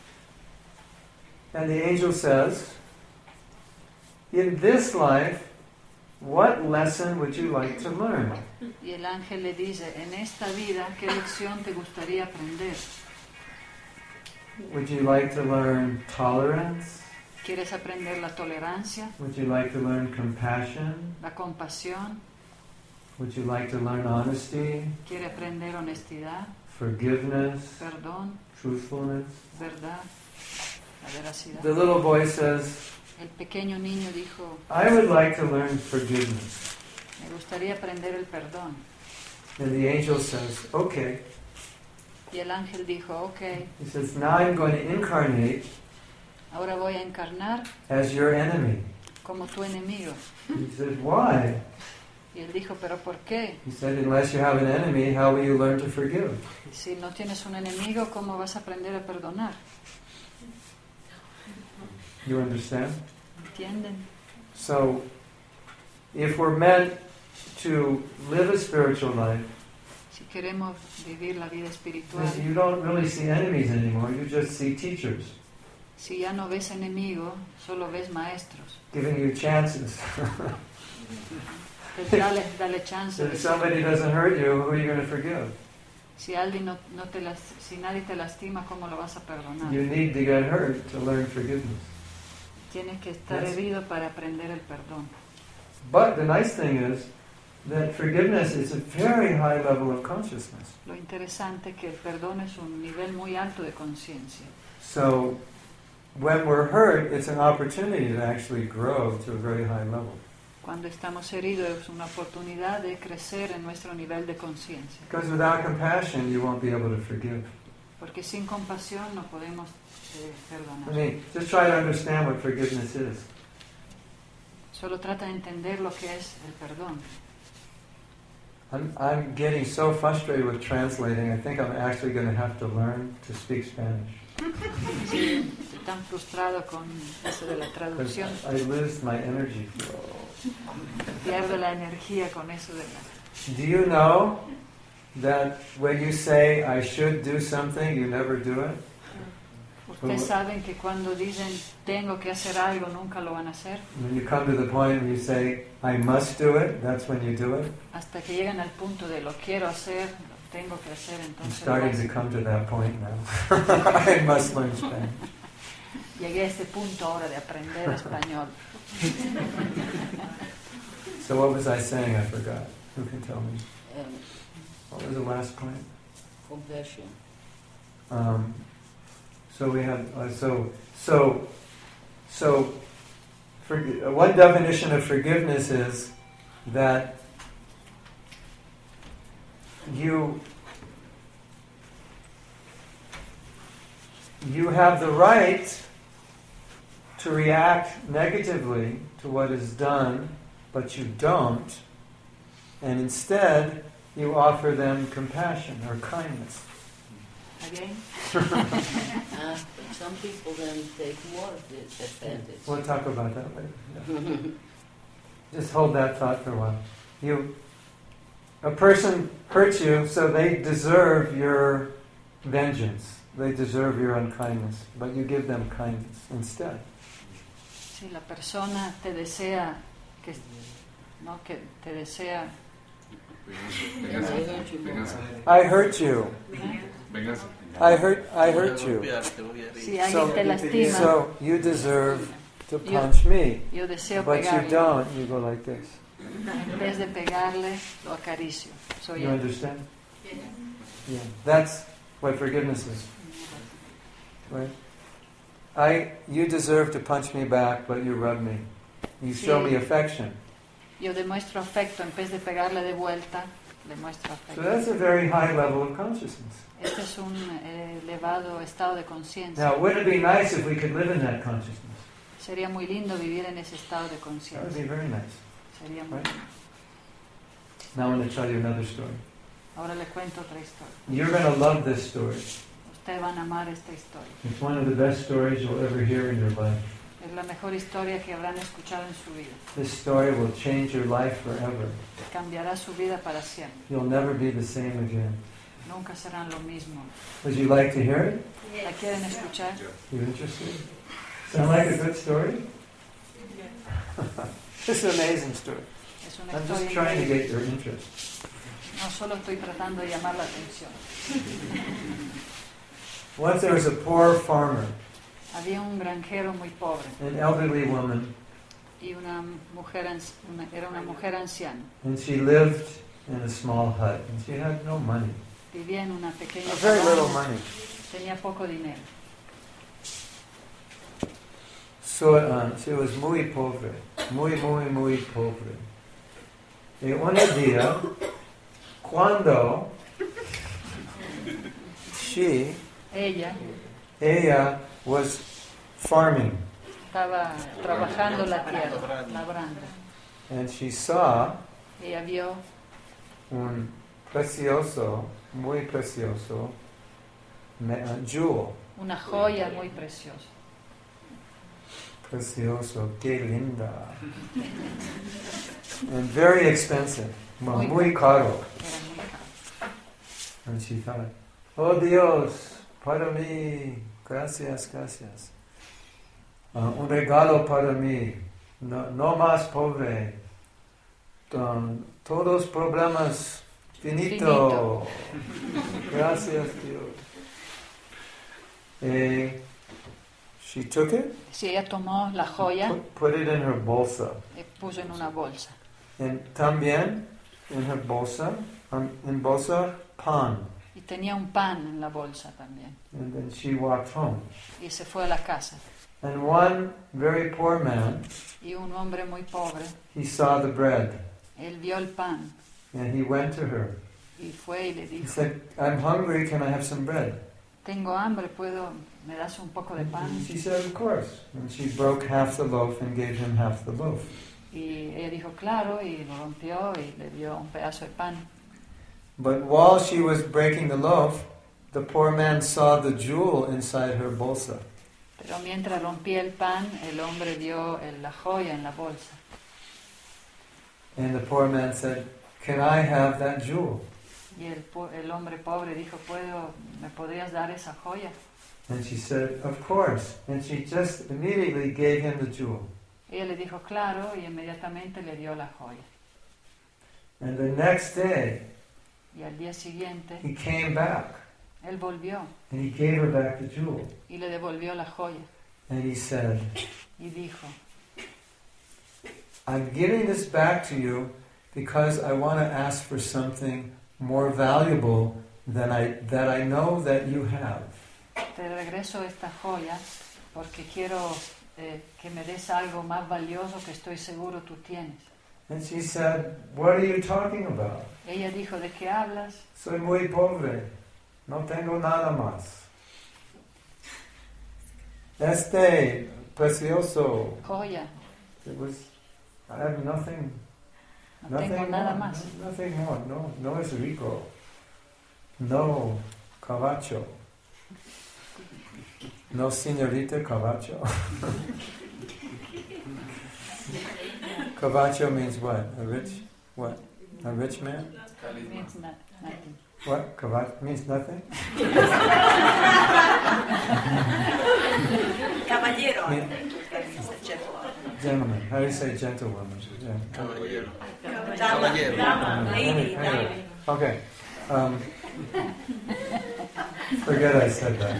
And the angel says, in this life, what lesson would you like to learn? Y el ángel le dice, en esta vida, ¿qué lección te gustaría aprender? Would you like to learn tolerance? ¿Quieres aprender la tolerancia, Would you like to learn compassion? la compasión? Would you like to learn honesty, ¿Quieres aprender honestidad, forgiveness, perdón, truthfulness? verdad, la veracidad? The little boy says, El pequeño niño dijo, I would like to learn forgiveness. me gustaría aprender el perdón. And the angel says, okay. Y el ángel dijo, ok, He says, now I'm going to incarnate ahora voy a encarnar as your enemy. como tu enemigo. He said, why? Y él dijo, ¿pero por qué? He said, unless you have an enemy, how will you learn to forgive? Si no tienes un enemigo, ¿cómo vas a aprender a perdonar? You understand? ¿Entienden? So, if we're meant to live a spiritual life, Si queremos vivir la vida espiritual, then you don't really see enemies anymore, you just see teachers si ya no ves enemigo, solo ves maestros. giving you chances. Dale chance. If somebody doesn't hurt you, who are you going to forgive? Si alguien si nadie te lastima, ¿cómo lo vas a perdonar? You need to get hurt to learn forgiveness. Tienes que estar Yes. herido para aprender el perdón. But the nice thing is that forgiveness is a very high level of consciousness. Lo interesante es que el perdón es un nivel muy alto de conciencia. So when we're hurt, it's an opportunity to actually grow to a very high level. Cuando estamos heridos es una oportunidad de crecer en nuestro nivel de conciencia. Because without compassion, you won't be able to forgive. Porque sin compasión no podemos I perdonar. mean, just try to understand what forgiveness is. Solo trata de entender lo que es el perdón. I'm getting so frustrated with translating, I think I'm actually going to have to learn to speak Spanish. Sí, estoy tan frustrado con eso de la traducción. I lose my energy flow. Pierdo la energía con eso de la... Do you know that when you say, I should do something, you never do it? Ustedes saben que cuando dicen tengo que hacer algo, nunca lo van a hacer. When you come to the point where you say, I must do it, that's when you do it. Hasta que llegan al punto de lo quiero hacer, lo tengo que hacer, I'm entonces lo starting hago. to come to that point now. I must learn Spanish. Llegué a este punto ahora de aprender español. So what was I saying? I forgot. Who can tell me? What was the last point? Compassion. So we have one definition of forgiveness is that you have the right to react negatively to what is done, but you don't, and instead you offer them compassion or kindness. Again? But some people then take more of this advantage. We'll talk about that later. Yeah. Just hold that thought for a while. A person hurts you, so they deserve your vengeance. They deserve your unkindness, but you give them kindness instead. Si la persona te desea, que te desea, I hurt you. I hurt you. si alguien te lastima, So you deserve to punch me, yo deseo but you pegarle. don't. You go like this. En vez de pegarle, lo acaricio. Soy You él. understand? Yeah. That's what forgiveness is. Right? You deserve to punch me back, but you rub me. You show Sí. me affection. Yo demuestro afecto, en vez de pegarle de vuelta, le muestro So afecto. that's a very high level of consciousness. Este es un elevado estado de conciencia. Now, wouldn't it be nice if we could live in that consciousness? Sería muy lindo vivir en ese estado de That would be conciencia. very nice. Sería muy Right. lindo. Now I'm going to tell you another story. Ahora le cuento otra historia. You're going to love this story. Ustedes van a amar esta historia. It's one of the best stories you'll ever hear in your life. Es la mejor historia que habrán escuchado en su vida. This story will change your life forever. Cambiará su vida para siempre. You'll never be the same again. Nunca serán lo mismo. Would you like to hear it? ¿La quieren escuchar? You interested? Sound like a good story? It's an amazing story. Es una I'm just historia trying to increíble. get your interest. No solo estoy tratando de llamar la atención. Once there was a poor farmer, Había un granjero muy pobre an elderly woman, y una mujer, era una mujer anciana. and she lived in a small hut, and she had no money. Vivía en una pequeña Very little cabaña, money. tenía poco dinero. So she was muy pobre, muy pobre. Y un día, cuando ella was farming, Estaba trabajando la tierra, labrando. and she saw Ella vio un precioso, muy precioso jewel. una joya muy preciosa. Precioso, qué linda. And very expensive, muy caro. Era muy caro. And she thought, oh Dios, para mí, gracias. Un regalo para mí, no más pobre. Todos problemas finito. Gracias Dios. She took it, Si ella tomó la joya put it in her bolsa. y puso en una bolsa. And también en her bolsa, en bolsa, pan. Y tenía un pan en la bolsa también. And then she walked home. Y se fue a la casa. And one very poor man, Y un hombre muy pobre, he saw the bread. él vio el pan And he went to her. y fue y le He dijo, said, I'm hungry, can I have some bread? tengo hambre, ¿me das un poco de pan? And she said, of course. And she broke half the loaf and gave him half the loaf. Y ella dijo, claro, y lo rompió y le dio un pedazo de pan. But while she was breaking the loaf, the poor man saw the jewel inside her bolsa. Pero mientras rompía el pan, el hombre vio la joya en la bolsa. And the poor man said, "Can I have that jewel?" Y el hombre pobre dijo, ¿me podrías dar esa joya? And she said, "Of course." And she just immediately gave him the jewel. Ella le dijo, claro, y inmediatamente le dio la joya. And the next day, Y al día siguiente, he came back él volvió and he gave her back the jewel. y le devolvió la joya. And he said, Y dijo, "I'm giving this back to you because I want to ask for something more valuable that I know that you have." te regreso esta joya porque quiero que me des algo más valioso que estoy seguro tú tienes. And she said, "What are you talking about? Ella dijo, ¿de qué hablas? Soy muy pobre. No tengo nada más. Este precioso." Joya, I have nothing. no tengo nada más. Nothing more. No es rico. No caballo. No señorita caballo. Caballo means what? A rich man? Means nothing. What? Caballo means nothing? Caballero, I Yeah. think, is a gentleman. Gentleman. How do you say gentlewoman? Yeah. Caballero. Dama, lady, Anyway. Okay. Forget I said that.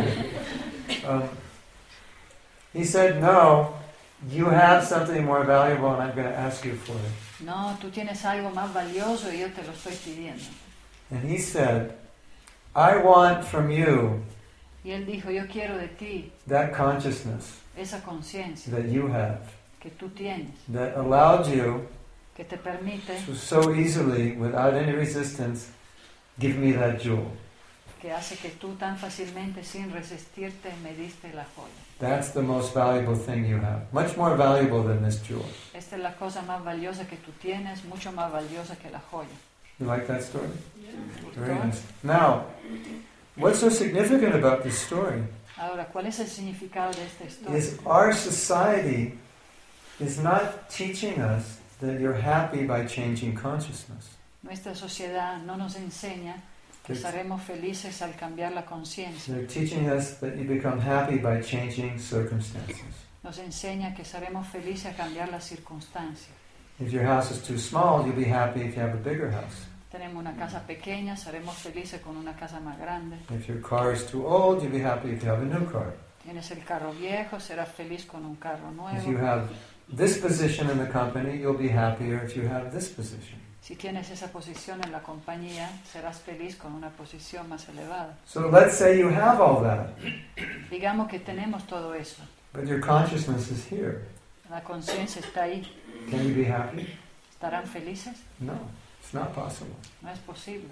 He said, "No, you have something more valuable and I'm going to ask you for it." No, tú tienes algo más valioso y yo te lo estoy pidiendo. And he said, "I want from you Y él dijo, yo quiero de ti that consciousness esa conciencia that you have, que tú tienes, that allowed you que te permite, to so easily, without any resistance, give me that jewel." que hace que tú tan fácilmente, sin resistirte, me diste la joya. That's the most valuable thing you have. Much more valuable than this jewel. Esta es la cosa más valiosa que tú tienes, mucho más valiosa que la joya. You like that story? Very nice. Now, what's so significant about this story Ahora, ¿cuál es el significado de esta historia? is our society is not teaching us that you're happy by changing consciousness. Nuestra sociedad no nos enseña que estaremos felices al cambiar la conciencia. They're teaching us that you become happy by changing circumstances. Nos enseña que estaremos felices al cambiar las circunstancias. If your house is too small, you'll be happy if you have a bigger house. Tenemos una casa pequeña, seremos felices con una casa más grande. If your car is too old, you'll be happy if you have a new car. Tienes el carro viejo, serás feliz con un carro If you nuevo. have this position in the company, you'll be happier if you have this position. Si tienes esa posición en la compañía, serás feliz con una posición más elevada. So let's say you have all that, Digamos que tenemos todo eso. but your consciousness is here. La conciencia está ahí. Can you be happy? ¿Estarán felices? No, it's not possible. No es posible.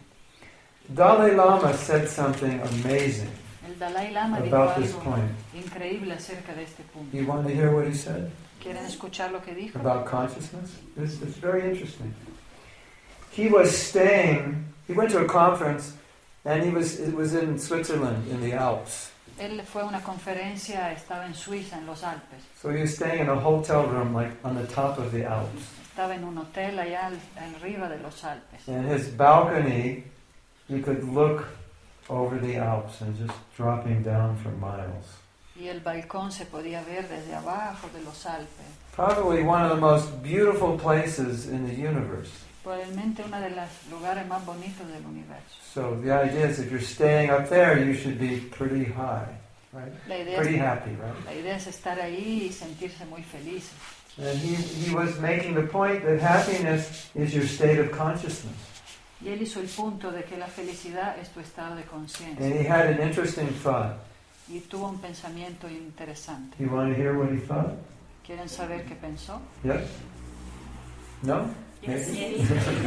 Dalai Lama said something amazing El Dalai Lama dijo about this algo point. increíble acerca de este punto. You want to hear what he said ¿Quieren escuchar lo que dijo? about consciousness? It's very interesting. He went to a conference, and it was in Switzerland, in the Alps. Él fue a una conferencia, estaba en Suiza, en los Alpes. So he was staying in a hotel room, like on the top of the Alps. Estaba en un hotel allá arriba de los Alpes. And his balcony, you could look over the Alps and just dropping down for miles. Y el balcón se podía ver desde abajo de los Alpes. Probably one of the most beautiful places in the universe. Probablemente uno de los lugares más bonitos del universo. So the idea is if you're staying up there, you should be pretty high, right? La idea, Pretty happy, right? la idea es estar ahí y sentirse muy felices. And he was making the point that happiness is your state of consciousness. Y él hizo el punto de que la felicidad es tu estado de And conciencia. he had an interesting thought. Y tuvo un pensamiento interesante. You want to hear what he thought? ¿Quieren saber qué pensó? Yes? No? Yes. Maybe?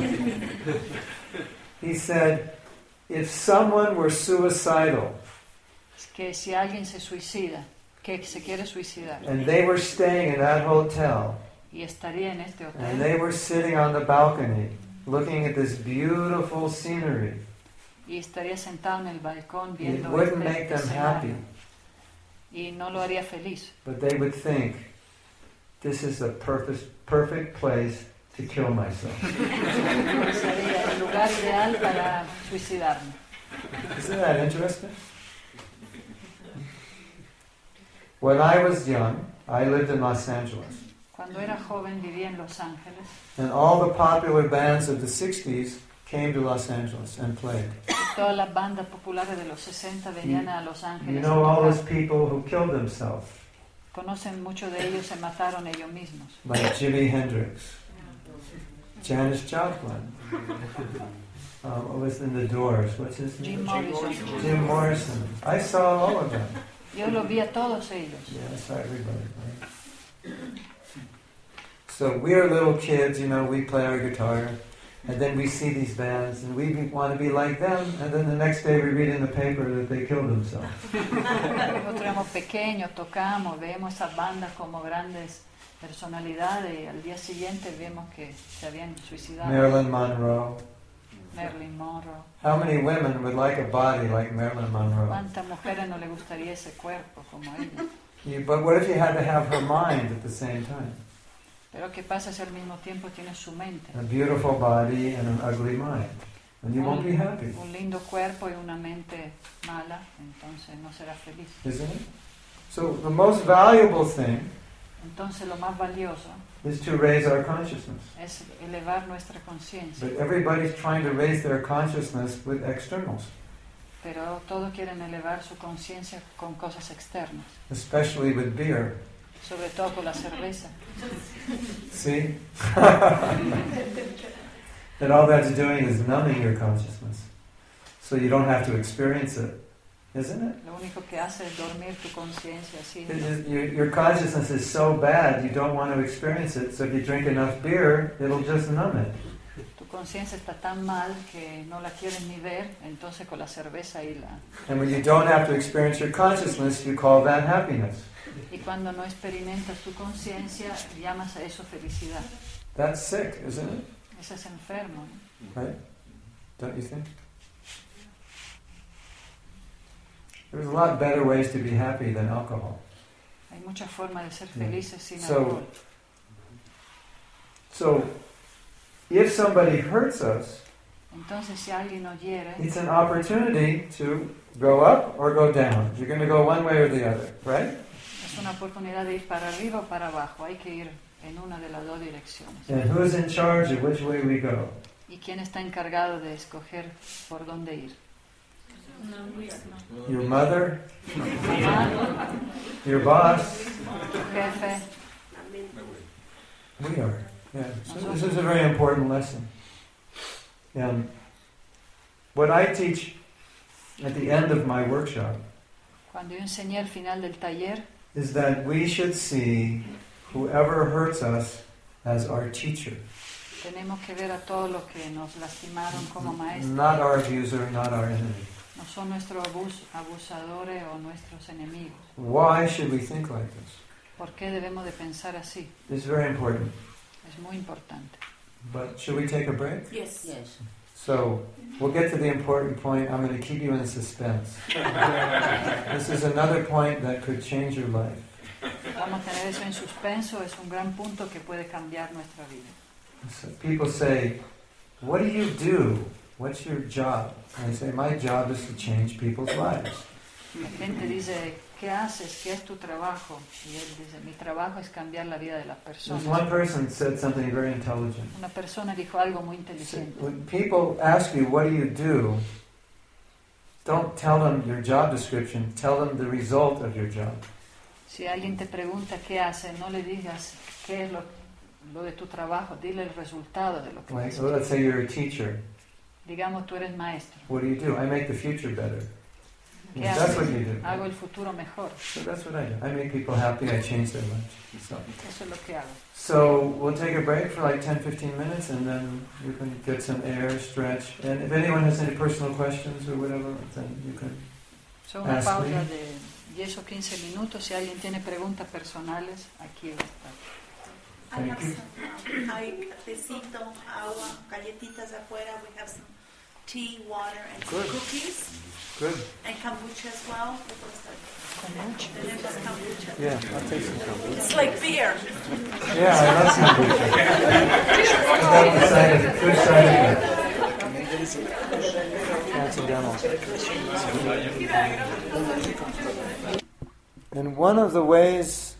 He said, if someone were suicidal Es que si alguien se suicida, que se quiere suicidar, and they were staying in that hotel y estaría en este and hotel, they were sitting on the balcony looking at this beautiful scenery, Y estaría sentado en el balcón It viendo wouldn't make them happy, escenario. Y no lo haría feliz. but they would think, this is the perfect place to kill myself. Sería el lugar ideal para suicidarme. Isn't that interesting? When I was young, I lived in Los Angeles, Cuando era joven vivía en Los Ángeles and all the popular bands of the 60s came to Los Angeles and played. y todas las bandas populares de los 60 venían a Los You Ángeles. know a all those tocar. people who killed themselves, Conocen muchos de ellos, se mataron ellos mismos. like Jimi Hendrix, Janis Joplin, what was in the Doors? What's his Jim name? Morrison. Jim Morrison. I saw all of them. Yo los vi a todos ellos. Yeah, I saw everybody. Right? So we are little kids, you know, we play our guitar, and then we see these bands, and we want to be like them, and then the next day we read in the paper that they killed themselves. Nosotros éramos pequeños, tocamos, vemos esas bandas como grandes personalidades y al día siguiente vemos que se habían suicidado. Marilyn Monroe. Marilyn Monroe. How many women would like a body like Marilyn Monroe? ¿Cuántas mujeres no le gustaría ese cuerpo como ella? But what if you had to have her mind at the same time? Pero ¿qué pasa si al mismo tiempo tiene su mente? A beautiful body and an ugly mind. And you won't be happy, Un lindo cuerpo y una mente mala, entonces no será feliz. isn't it? So the most valuable thing Entonces lo más valioso is to raise our consciousness. es elevar nuestra conciencia. But everybody's trying to raise their consciousness with externals, Pero todos quieren elevar su conciencia con cosas externas, especially with beer. sobre todo con la cerveza. See? And all that's doing is numbing your consciousness. So you don't have to experience it, isn't it? Lo único que hace es dormir tu conciencia así. Your consciousness is so bad, you don't want to experience it. So if you drink enough beer, it'll just numb it. Tu conciencia está tan mal que no la quieres ni ver, entonces con la cerveza ahí la... And when you don't have to experience your consciousness, you call that happiness. Y cuando no experimentas tu conciencia, llamas a eso felicidad. That's sick, isn't it? Ese es enfermo, ¿no? Right? Don't you think? There's a lot better ways to be happy than alcohol. Hay muchas formas de ser felices sin So- alcohol. So, if somebody hurts us, Entonces si alguien nos hiere, it's an opportunity to go up or go down. You're going to go one way or the other, right? es una oportunidad de ir para arriba o para abajo. Hay que ir en una de las dos direcciones. And who's in charge of which way we go? ¿Y quién está encargado de escoger por dónde ir? Your mother? Mamá, Your boss? tu jefe. We are. Yeah. So this is a very important lesson. What I teach at the end of my workshop Cuando yo enseñé al final del taller, is that we should see whoever hurts us as our teacher, tenemos que ver a todos los que nos lastimaron como maestros. not our abuser, not our enemy. No son nuestros abusadores o nuestros enemigos. Why should we think like this? ¿Por qué debemos de pensar así? It's very important. Es muy importante. But should we take a break? Yes. Yes. So, we'll get to the important point. I'm going to keep you in suspense. This is another point that could change your life. Vamos a tener eso en suspenso, es un gran punto que puede cambiar nuestra vida. So people say, what do you do? What's your job? And I say, my job is to change people's lives. La gente dice, ¿qué haces? ¿Qué es tu trabajo? Y él dice, mi trabajo es cambiar la vida de las There's personas. one person said something very intelligent. Una persona dijo algo muy So inteligente. when people ask you, what do? Don't tell them your job description. Tell them the result of your job. Si alguien te pregunta qué hace, no le digas qué es lo de tu trabajo, dile el resultado de lo que Like, haces. well, let's say you're a teacher. Digamos, tú eres maestro. What do? I make the future better. ¿Qué That's haces? what you do. Hago el futuro mejor. So that's what I do. I make people happy. I change their lives. So. Eso es lo que hago. So we'll take a break for like 10-15 minutes and then you can get some air, stretch. And if anyone has any personal questions or whatever, then you can. Son una Ask pausa me. de 10 o 15 minutos. Si alguien tiene preguntas personales, aquí va a estar. Thank you. Hay tecito, agua, galletitas afuera. We have some tea, water, and Good. some cookies. Good. And kombucha as well. Tenemos kombucha. Yeah, I'll take some kombucha. It's like beer. Yeah, I love kombucha. Good side effect. Accidental. And one of the ways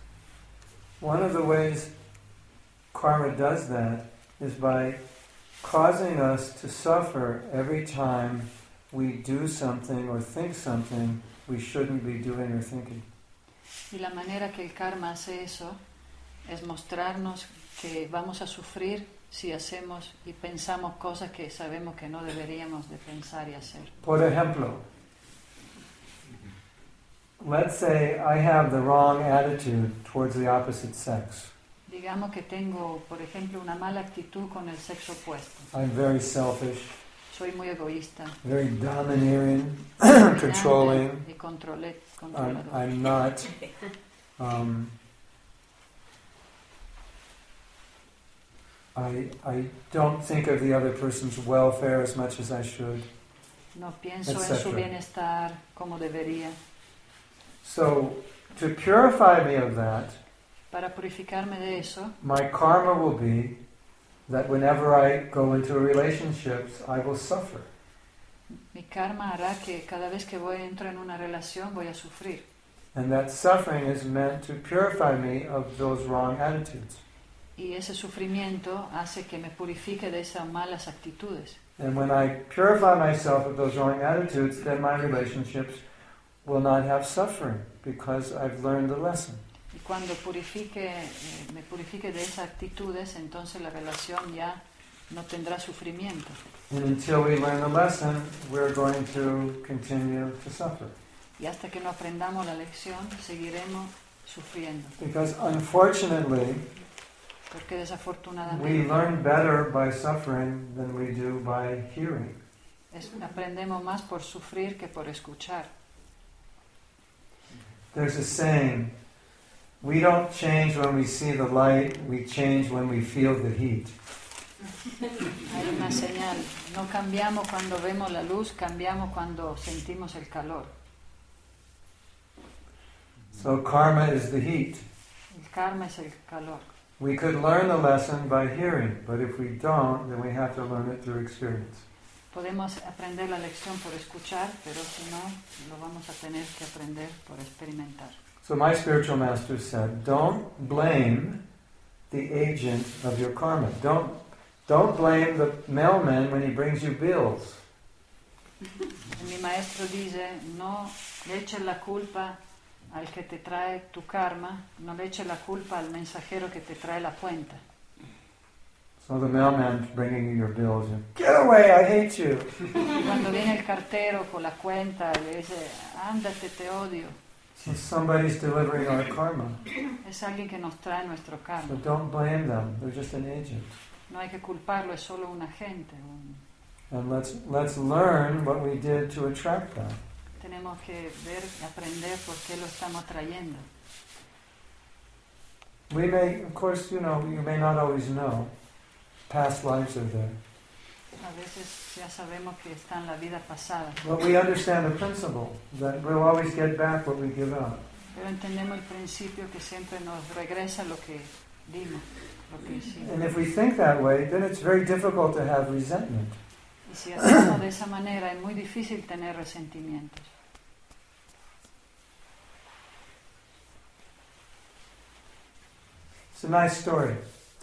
karma does that is by causing us to suffer every time we do something or think something we shouldn't be doing or thinking. Y la manera que el karma hace eso es mostrarnos que vamos a sufrir si hacemos y pensamos cosas que sabemos que no deberíamos de pensar y hacer. Por ejemplo, let's say I have the wrong attitude towards the opposite sex. Digamos que tengo, por ejemplo, una mala actitud con el sexo opuesto. I'm very selfish, Soy muy egoísta, very domineering, dominante controlling. y controlador. I'm not. I don't think of the other person's welfare as much as I should. No pienso en Etcétera. su bienestar como debería. So, to purify me of that, Para purificarme de eso, my karma will be that whenever I go into relationships, I will suffer. mi karma hará que cada vez que entro en una relación voy a sufrir. And that suffering is meant to purify me of those wrong attitudes. Y ese sufrimiento hace que me purifique de esas malas actitudes. And when I purify myself of those wrong attitudes, then my relationships will not have suffering because I've learned the lesson. Y cuando me purifique de esas actitudes, entonces la relación ya no tendrá sufrimiento. And until we learn the lesson, we're going to continue to suffer. Y hasta que no aprendamos la lección, seguiremos sufriendo. Because unfortunately, Porque we desafortunadamente learn better by suffering than we do by hearing. aprendemos más por sufrir que por escuchar. There's a saying, we don't change when we see the light, we change when we feel the heat. Hay una señal, no cambiamos cuando vemos la luz, cambiamos cuando sentimos el calor. So karma is the heat. El karma es el calor. We could learn the lesson by hearing, but if we don't, then we have to learn it through experience. Podemos aprender la lección por escuchar, pero si no, lo vamos a tener que aprender por experimentar. So my spiritual master said, don't blame the agent of your karma. Don't blame the mailman when he brings you bills. Mi maestro dice, no le eches la culpa al que te trae tu karma, no le eches la culpa al mensajero que te trae la cuenta. So the mailman bringing you your bills, and, get away, I hate you. Y cuando viene el cartero con la cuenta, le dice, ándate, te odio. So somebody's delivering our karma. Es alguien que nos trae nuestro So karma. don't blame them. They're just an agent. No hay que culparlo, es solo un agente. And let's learn what we did to attract that. Tenemos que aprender por qué lo estamos trayendo. We may, of course, you may not always know. Past lives are there. A veces ya sabemos que está en la vida pasada, But we understand the principle that we'll always get back what we give out. pero entendemos el principio que siempre nos regresa lo que dimos, lo que hicimos. And if we think that way, then it's very difficult to have resentment. Y si hacemos de esa manera, es muy difícil tener resentimientos. It's a nice story.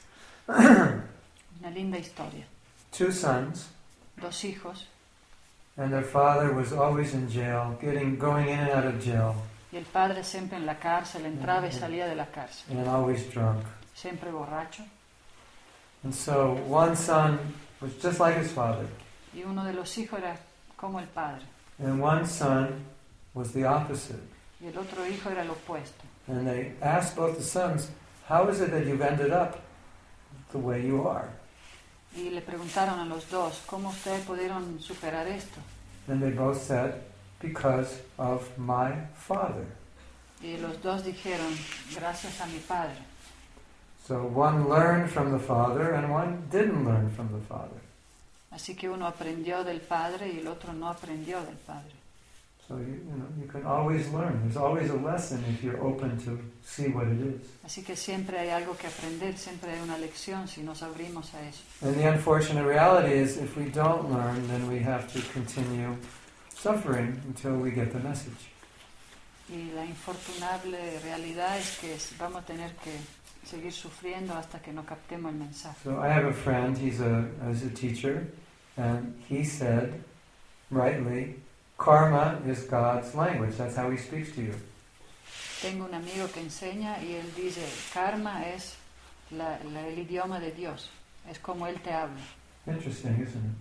Una linda historia. 2 sons, Dos hijos, and their father was always in jail, going in and out of jail, y el padre siempre en la cárcel, entraba y salía de la cárcel, and always drunk. siempre borracho. And so one son was just like his father, Y uno de los hijos era como el padre, and one son was the opposite. y el otro hijo era el opuesto. And they asked both the sons, how is it that you've ended up the way you are? Y le preguntaron a los dos, ¿cómo ustedes pudieron superar esto? And they both said, because of my father. Y los dos dijeron, gracias a mi padre. So one learned from the father and one didn't learn from the father. Así que uno aprendió del Padre y el otro no aprendió del Padre. So you can always learn. There's always a lesson if you're open to see what it is. Así que siempre hay algo que aprender, siempre hay una lección si nos abrimos a eso. And the unfortunate reality is if we don't learn, then we have to continue suffering until we get the message. Y la infortunable realidad es que vamos a tener que seguir sufriendo hasta que no captemos el mensaje. So I have a friend, he's a teacher, and he said, rightly, karma is God's language. That's how he speaks to you. Tengo un amigo que enseña y él dice, karma es el idioma de Dios, es como Él te habla. Interesting, isn't it?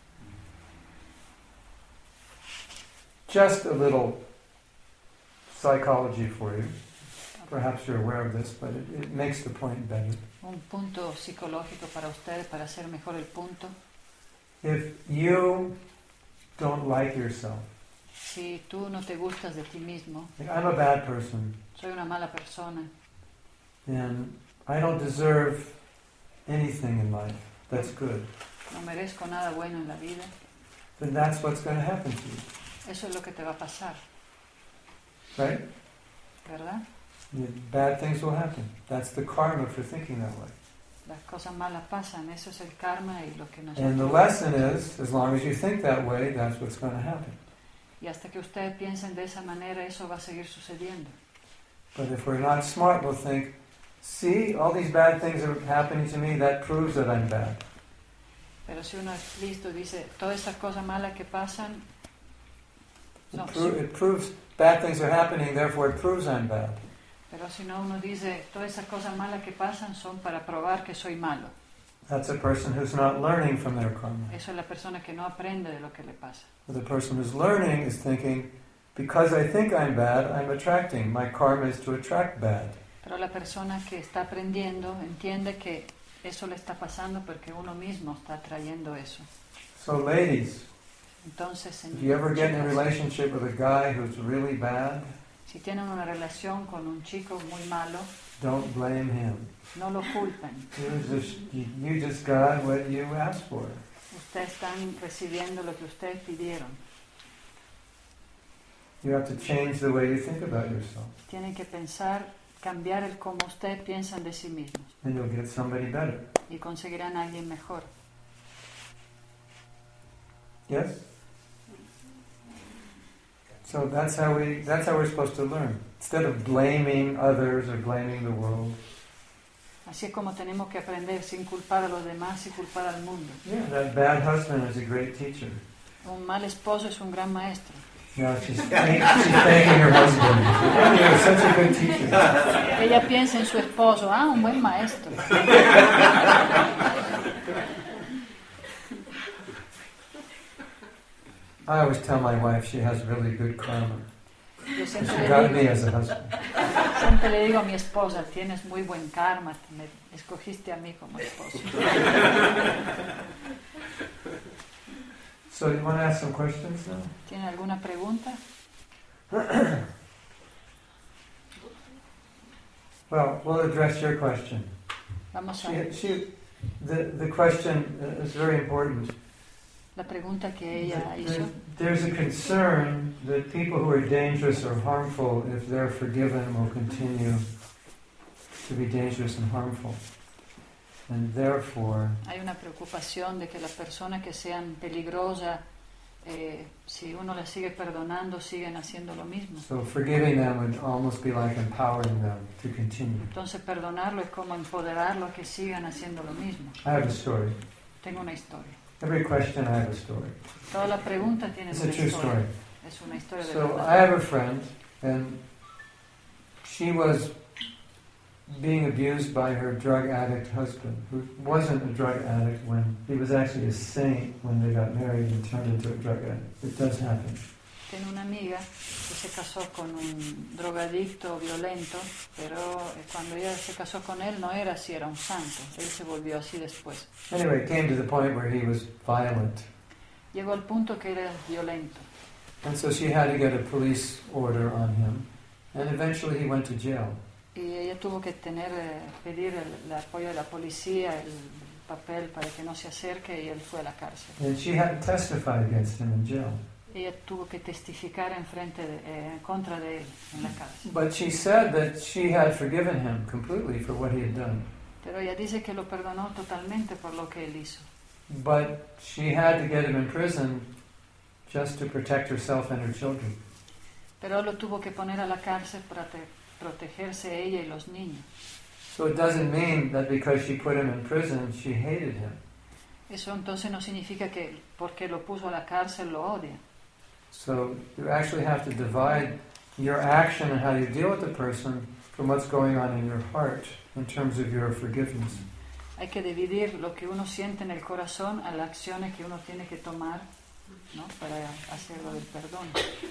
Just a little psychology for you. Perhaps you're aware of this, but it makes the point better. Un punto psicológico para ustedes, para hacer mejor el punto. If you don't like yourself, Si tú no te gustas de ti mismo, like, I'm a bad person, soy una mala persona, and I don't deserve anything in life that's good, no merezco nada bueno en la vida, then that's what's going to happen to you, eso es lo que te va a pasar, right? ¿verdad? Bad things will happen. That's the karma for thinking that way. Las cosas malas pasan, eso es el karma y lo que nos And the lesson is, as long as you think that way, that's what's going to happen. Y hasta que ustedes piensen de esa manera, eso va a seguir sucediendo. But if we're not smart, we'll think, see, all these bad things are happening to me, that proves that I'm bad. Pero si uno es listo, dice, todas esas cosas malas que pasan, It proves bad things are happening, therefore it proves I'm bad. pero si no uno dice, todas esas cosas malas que pasan son para probar que soy malo. That's a person who's not learning from their karma. Eso es la persona que no aprende de lo que le pasa. The person who's learning is thinking, because I think I'm bad, I'm attracting. My karma is to attract bad. Pero la persona que está aprendiendo entiende que eso le está pasando porque uno mismo está atrayendo eso. So ladies, Entonces, if you ever get in a relationship with a guy who's really bad, si tienen una relación con un chico muy malo, don't blame him. no lo culpen. You just got what you asked for. Ustedes están recibiendo lo que ustedes pidieron. You have to change the way you think about yourself, Tienen que pensar, cambiar el cómo ustedes piensan de sí mismos and you'll get somebody better. y conseguirán a alguien mejor. Yes? So that's how we're supposed to learn. Instead of blaming others or blaming the world. Así es como tenemos que aprender sin culpar a los demás y culpar al mundo. Yeah, that bad husband is a great teacher. Un mal esposo es un gran maestro. Now she's thanking her husband. Oh, you're such a good teacher. Ella piensa en su esposo, un buen maestro. I always tell my wife she has really good karma. Yo She siempre got le, me digo, as a husband. siempre le digo a mi esposa, tienes muy buen karma, me escogiste a mí como esposo. So you want to ask some questions now? ¿Tiene alguna pregunta? Well, we'll address your question. Vamos a The question is very important. la pregunta que ella hizo. There's a concern that people who are dangerous or harmful, if they're forgiven, will continue to be dangerous and harmful. And therefore, Hay una preocupación de que las personas que sean peligrosas, si uno las sigue perdonando, siguen haciendo lo mismo. so forgiving them would almost be like empowering them to continue. Entonces perdonarlo es como empoderarlo a que sigan haciendo lo mismo. I have a story. Tengo una historia. Every question I have a story. Toda la pregunta tiene It's una a true historia. story. Es una historia de So I verdad. have a friend, and she was being abused by her drug addict husband, who wasn't a drug addict when he was actually a saint when they got married and turned into a drug addict. It does happen. Tiene una amiga que se casó con un drogadicto violento, pero cuando ella se casó con él no era así, era un santo. Él se volvió así después. Anyway, it came to the point where he was violent. Llegó al punto que era violento. And so she had to get a police order on him. And eventually he went to jail. Y ella tuvo que pedir el apoyo de la policía, papel para que no se acerque y él fue a la cárcel. And she had to testify against him in jail. Ella tuvo que testificar en contra de él en la cárcel. But she said that she had forgiven him completely for what he had done. Pero ella dice que lo perdonó totalmente por lo que él hizo. But she had to get him in prison just to protect herself and her children. Pero lo tuvo que poner a la cárcel para protegerse ella y los niños. So it doesn't mean that because she put him in prison, she hated him. Eso entonces no significa que porque lo puso a la cárcel lo odia. So you actually have to divide your action and how you deal with the person from what's going on in your heart in terms of your forgiveness. Hay que dividir lo que uno siente en el corazón a las acciones que uno tiene que tomar, ¿no? Para hacerlo del perdón.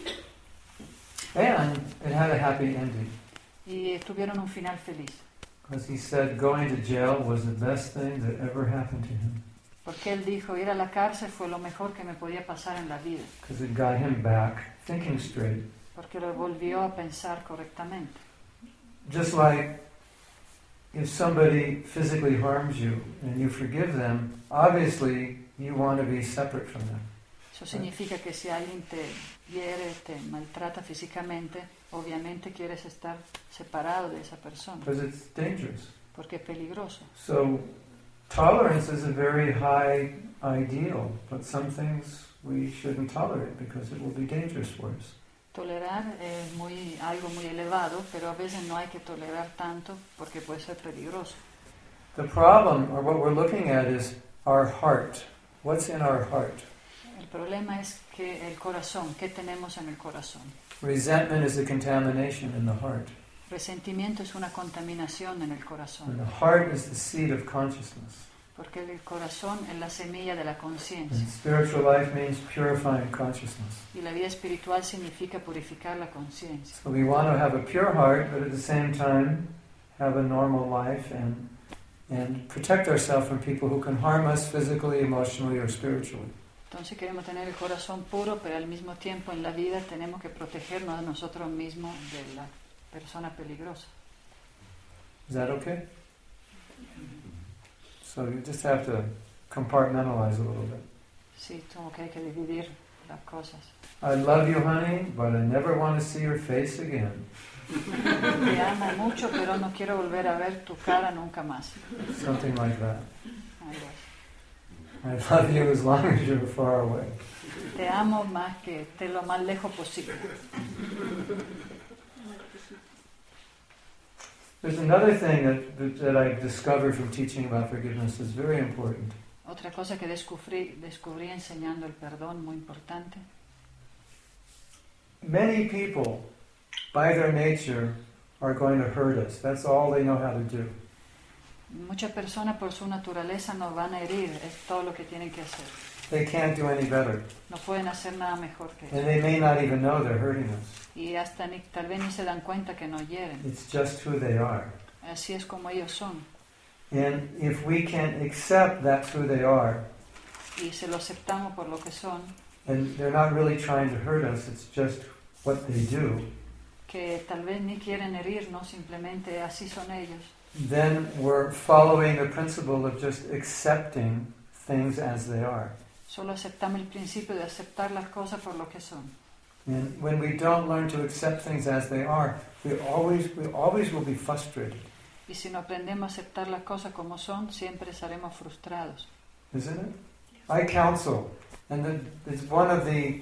And it had a happy ending. Y tuvieron un final feliz. Because he said going to jail was the best thing that ever happened to him. Porque él dijo, ir a la cárcel fue lo mejor que me podía pasar en la vida. Because it got him back thinking straight. Porque lo volvió a pensar correctamente. Just like if somebody physically harms you and you forgive them, obviously you want to be separate from them. Eso significa que si alguien te hiere, te maltrata físicamente, obviamente quieres estar separado de esa persona. Because it's dangerous. Porque es peligroso. So tolerance is a very high ideal, but some things we shouldn't tolerate because it will be dangerous for us. Tolerar es algo muy elevado, pero a veces no hay que tolerar tanto porque puede ser peligroso. The problem, or what we're looking at, is our heart. What's in our heart? El problema es que el corazón, ¿qué tenemos en el corazón? Resentment is a contamination in the heart. Resentimiento es una contaminación en el corazón. And the heart is the seat of consciousness. Porque el corazón es la semilla de la conciencia. And spiritual life means purifying consciousness. Y la vida espiritual significa purificar la conciencia. So we want to have a pure heart, but at the same time have a normal life and protect ourselves from people who can harm us physically, emotionally, or spiritually. Entonces queremos tener el corazón puro, pero al mismo tiempo en la vida tenemos que protegernos de nosotros mismos de la persona peligrosa. Is that okay? So you just have to compartmentalize a little bit. Sí, como que hay que dividir las cosas. I love you, honey, but I never want to see your face again. Te amo mucho, pero no quiero volver a ver tu cara nunca más. Something like that. Algo así. I love you as long as you're far away. Te amo más que esté lo más lejos posible. There's another thing that I've discovered from teaching about forgiveness is very important. Otra cosa que descubrí enseñando el perdón, muy importante. Many people, by their nature, are going to hurt us. That's all they know how to do. Muchas personas por su naturaleza nos van a herir, es todo lo que tienen que hacer. They can't do any better. No pueden hacer nada mejor que And eso. they may not even know they're hurting us. Y hasta tal vez ni se dan cuenta que nos hieren. It's just who they are. Así es como ellos son. And if we can accept that's who they are, Y se lo aceptamos por lo que son, and they're not really trying to hurt us, it's just what they do, que tal vez ni quieren herirnos, simplemente así son ellos. then we're following the principle of just accepting things as they are. Solo aceptamos el principio de aceptar las cosas por lo que son. And when we don't learn to accept things as they are, we always will be frustrated, Y si no aprendemos a aceptar las cosas como son, siempre estaremos frustrados. isn't it? I counsel, and it's one of the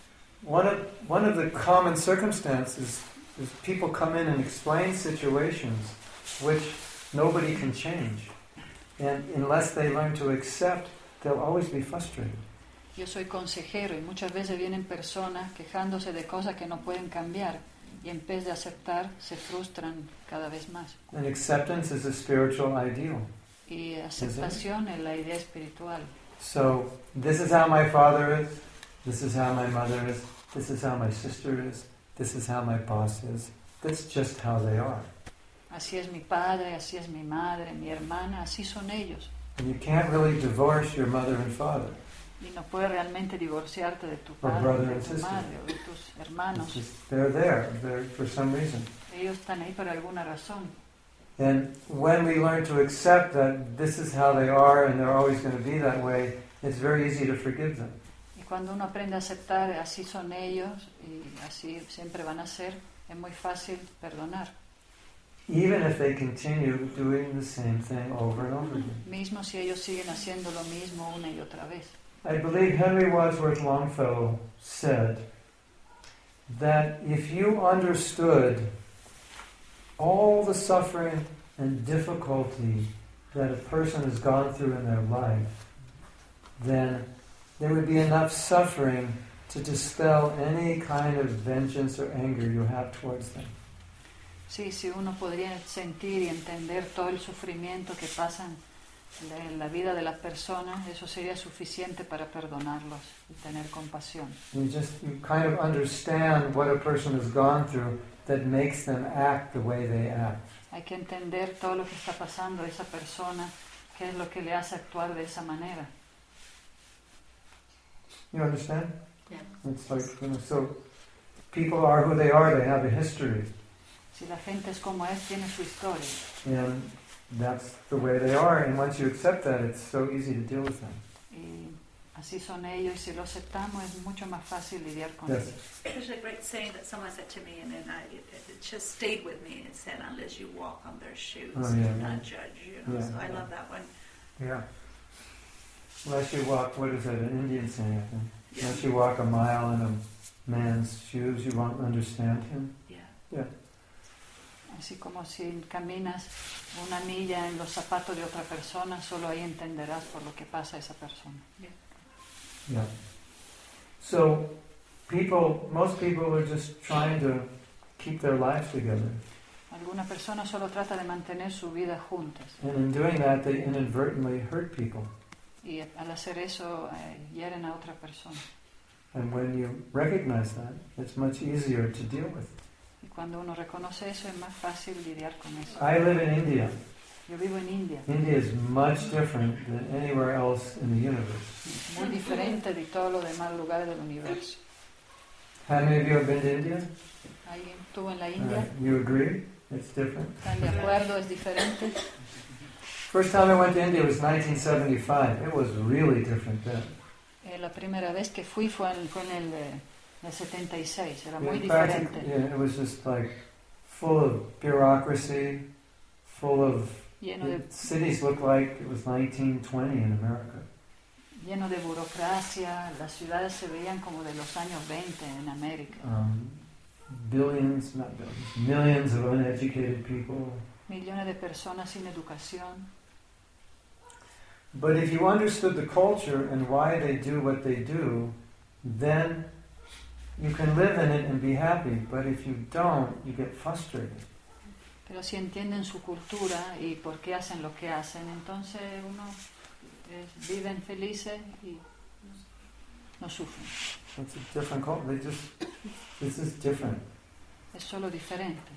common circumstances is people come in and explain situations which nobody can change, and unless they learn to accept, they'll always be frustrated. Yo soy consejero y muchas veces vienen personas quejándose de cosas que no pueden cambiar y en vez de aceptar se frustran cada vez más. And acceptance is a spiritual ideal. Y aceptación es la idea espiritual. So this is how my father is, this is how my mother is, this is how my sister is, this is how my boss is. That's just how they are. Así es mi padre, así es mi madre, mi hermana, así son ellos. And you can't really divorce your mother and father. Y no puedes realmente divorciarte de tu Or padre, brother de and tu sister. madre o de tus hermanos. It's just, they're there for some reason. Ellos están ahí por alguna razón. And when we learn to accept that this is how they are and they're always going to be that way, it's very easy to forgive them. Y cuando uno aprende a aceptar, así son ellos y así siempre van a ser, es muy fácil perdonar. Even if they continue doing the same thing over and over again. Mismo si ellos siguen haciendo lo mismo una y otra vez. I believe Henry Wadsworth Longfellow said that if you understood all the suffering and difficulty that a person has gone through in their life, then there would be enough suffering to dispel any kind of vengeance or anger you have towards them. Sí, si uno podría sentir y entender todo el sufrimiento que pasan en la vida de las personas, eso sería suficiente para perdonarlos y tener compasión. You kind of understand what a person has gone through that makes them act the way they act. Hay que entender todo lo que está pasando a esa persona, qué es lo que le hace actuar de esa manera. You understand? Yeah. It's like, so people are who they are, they have a history. Si la gente es como es, tiene su historia. And that's the way they are, and once you accept that, it's so easy to deal with them. Y así son ellos, y si lo aceptamos es mucho más fácil lidiar con Yes. ellos. There's a great saying that someone said to me, and then it just stayed with me. It said, "Unless you walk on their shoes, Oh, yeah, do yeah. not judge." You know, Yeah, so I yeah. love that one. Yeah. Unless you walk, what is that, an Indian saying, I think? Yeah. Unless you walk a mile in a man's shoes, you won't understand him. Yeah. Yeah. Así como si caminas una milla en los zapatos de otra persona, solo ahí entenderás por lo que pasa a esa persona. Yeah. So, most people are just trying to keep their lives together. Alguna persona solo trata de mantener su vida juntas. And in doing that, they inadvertently hurt people. Y al hacer eso, hieren a otra persona. And when you recognize that, it's much easier to deal with. Y cuando uno reconoce eso, es más fácil lidiar con eso. I live in India. Yo vivo en India. India is much different than anywhere else in the universe. Muy diferente de todos los demás lugares del universo. How many of you have been to India? ¿Alguien estuvo en la India? You agree? It's different? ¿Están de acuerdo? ¿Es diferente? First time I went to India was 1975. It was really different then. La primera vez que fui fue en el 76. Era muy In fact, diferente. it was just like full of bureaucracy, full of... Lleno de, cities looked like it was 1920 in America. lleno de burocracia. Las ciudades se veían como de los años 20 en América. Millions of uneducated people. Millones de personas sin educación. But if you understood the culture and why they do what they do, then you can live in it and be happy. But if you don't, you get frustrated. Pero si entienden su cultura y por qué hacen lo que hacen, entonces uno viven felices y no sufren. It's a different culture. This is different. Es solo diferente.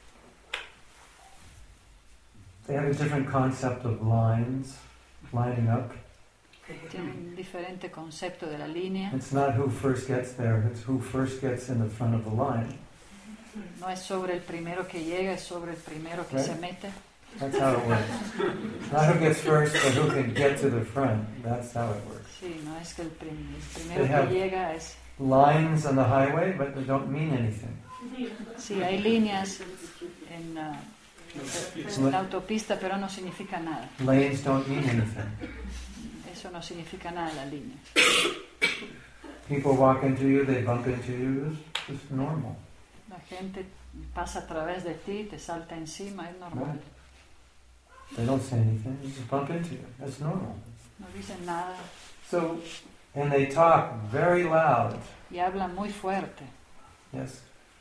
They have a different concept of lines, lining up. Tienen un diferente concepto de la línea. It's not who first gets there, it's who first gets in the front of the line. No es sobre el primero que llega, es sobre el primero que Right. se mete. That's how it works. Not who gets first, but who can get to the front. That's how it works. Sí, no es que el primero They have- que llega es... Lines on the highway, but they don't mean anything. Sí, hay líneas en la autopista, pero no significa nada. Lanes don't mean anything. Eso no significa nada, la línea. People walk into you, they bump into you. It's just normal. La gente pasa a través de ti, te salta encima, es normal. They don't say anything, they just bump into you. That's normal. No dicen nada So, and they talk very loud. y hablan muy fuerte. Yes.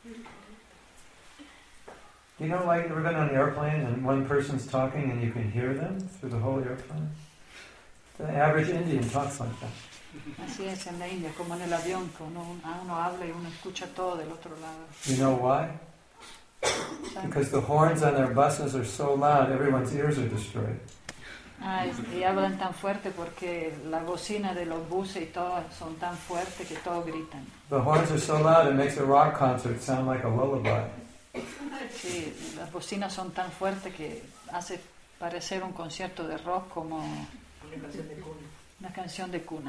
You know, like, ever been on an airplane and one person's talking and you can hear them through the whole airplane? The average Indian talks like that. Así es en la India, como en el avión, que uno habla y uno escucha todo del otro lado. You know why? ¿Saben? Because the horns on their buses are so loud, everyone's ears are destroyed. Y hablan tan fuerte porque la bocina de los buses y todo son tan fuertes que todos gritan. The horns are so loud, it makes a rock concert sound like a lullaby. Sí, las bocinas son tan fuertes que hace parecer un concierto de rock como Una canción de cuna. una canción de cuna.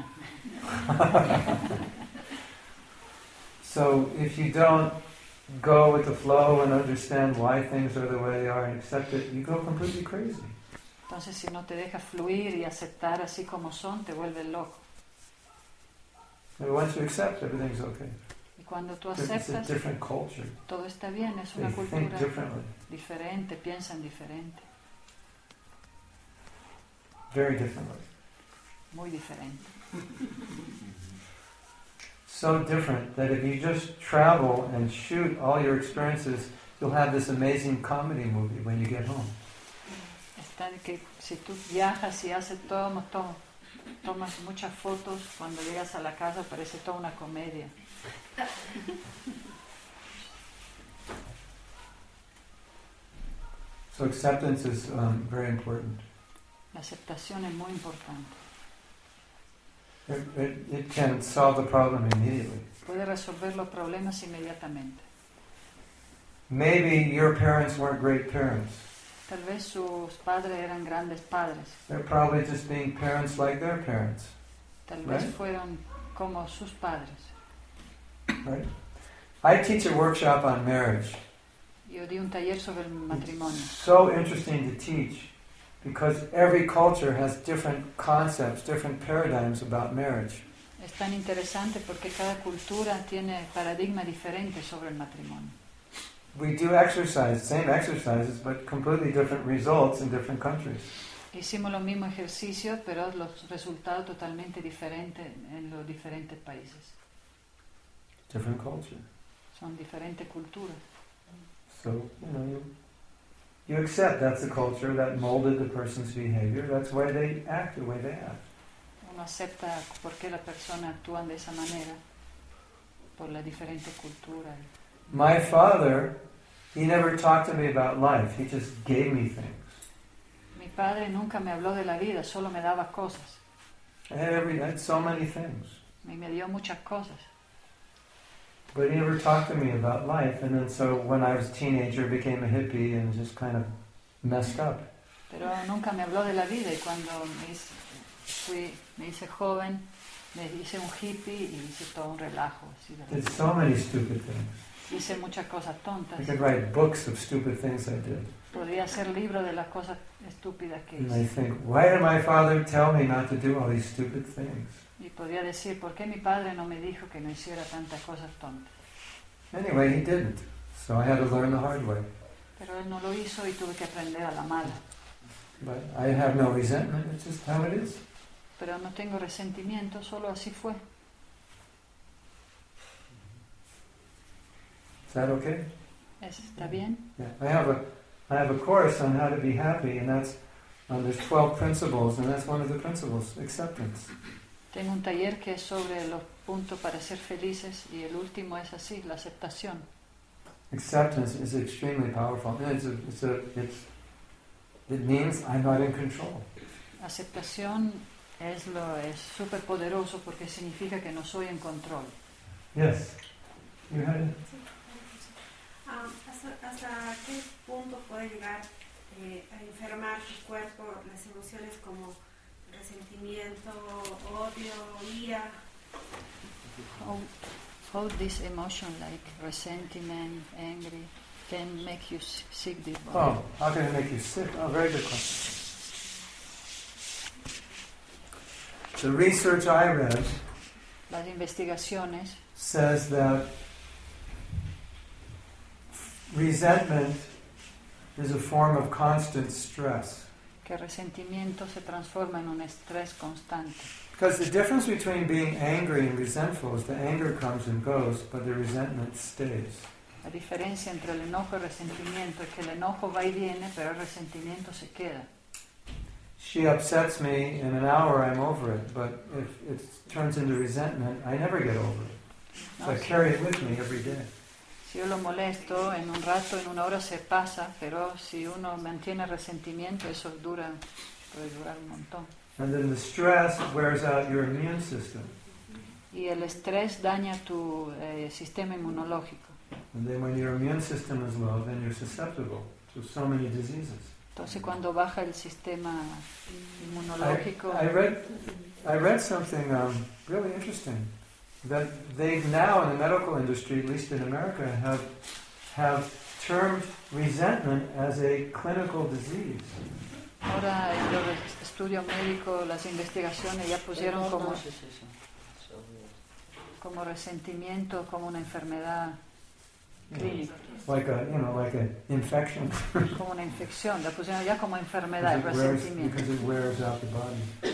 So if you don't go with the flow and understand why things are the way they are and accept it, you go completely crazy. Entonces, si no te dejas fluir y aceptar así como son, te vuelves loco. And once you accept, everything's okay. Y cuando tú It's a aceptas, different culture. todo está bien, es They una think cultura differently, diferente, piensan diferente, very differently. muy diferente. So different that if you just travel and shoot all your experiences, you'll have this amazing comedy movie when you get home. Está en que si tú viajas y haces tomas muchas fotos, cuando llegas a la casa parece toda una comedia. So acceptance is very important. La aceptación es muy importante. It can solve the problem immediately. Puede resolver los problemas inmediatamente. Maybe your parents weren't great parents. Tal vez sus padres eran grandes padres. They're probably just being parents like their parents, Tal vez Right. fueron como sus padres. right? I teach a workshop on marriage. Yo di un taller sobre el matrimonio. So interesting to teach because every culture has different concepts, different paradigms about marriage. Es tan interesante porque cada cultura tiene paradigmas diferentes sobre el matrimonio. We do exercise, same exercises, but completely different results in different countries. Hicimos los mismos ejercicios, pero los resultados totalmente diferentes en los diferentes países. Different culture. Son diferentes culturas. So, you accept that's the culture that molded the person's behavior. That's why they act the way they act. Uno acepta por qué las personas actúan de esa manera, por la diferente cultura. My father, he never talked to me about life. He just gave me things. Mi padre nunca me habló de la vida, solo me daba cosas. I had so many things. Y me dio muchas cosas. But he never talked to me about life. And then so when I was a teenager, I became a hippie and just kind of messed up. Pero nunca me habló de la vida y cuando me hice joven, me hice un hippie y hice todo un relajo. Así de Did so many stupid things. hice muchas cosas tontas. I could write books of stupid things I did. Podría hacer libros de las cosas estúpidas que And I hice. think, why did my father tell me not to do all these stupid things? Y podría decir, ¿por qué mi padre no me dijo que no hiciera tantas cosas tontas? Anyway, he didn't. So I had to learn the hard way. Pero él no lo hizo y tuve que aprender a la mala. But I have no resentment. It's just how it is. Pero no tengo resentimiento, solo así fue. Is that okay? ¿Está bien? Yeah. I have a course on how to be happy, and that's there's 12 principles, and that's one of the principles, acceptance. Tengo un taller que es sobre los puntos para ser felices y el último es así, la aceptación. Acceptance is extremely powerful. It means I'm not in control. Aceptación es súper poderoso porque significa que no soy en control. Yes. You had it? ¿Hasta qué punto puede llegar a enfermar tu cuerpo las emociones como resentimiento, odio, ira? How this emotion like resentment, angry, can make you sick this body. Oh, how can it make you sick? Oh, very good question. The research I read Las investigaciones says that resentment is a form of constant stress. que el resentimiento se transforma en un estrés constante. Because the difference between being angry and resentful is the anger comes and goes, but the resentment stays. La diferencia entre el enojo y el resentimiento es que el enojo va y viene, pero el resentimiento se queda. She upsets me, in an hour I'm over it, but if it turns into resentment, I never get over it. So I carry it with me every day. Si yo lo molesto, en un rato, en una hora se pasa, pero si uno mantiene resentimiento, eso puede durar un montón. And then the stress wears out your immune system. Y el estrés daña tu sistema inmunológico. And then when your immune system is low, then you're susceptible to so many diseases. Entonces cuando baja el sistema inmunológico, I read something really interesting, that they now in the medical industry, at least in America, have termed resentment as a clinical disease. ahora en los estudios médicos, las investigaciones ya pusieron como resentimiento, como una enfermedad clínica, Like a infection. como una infección, la pusieron ya como enfermedad, el because resentimiento. it wears out the body.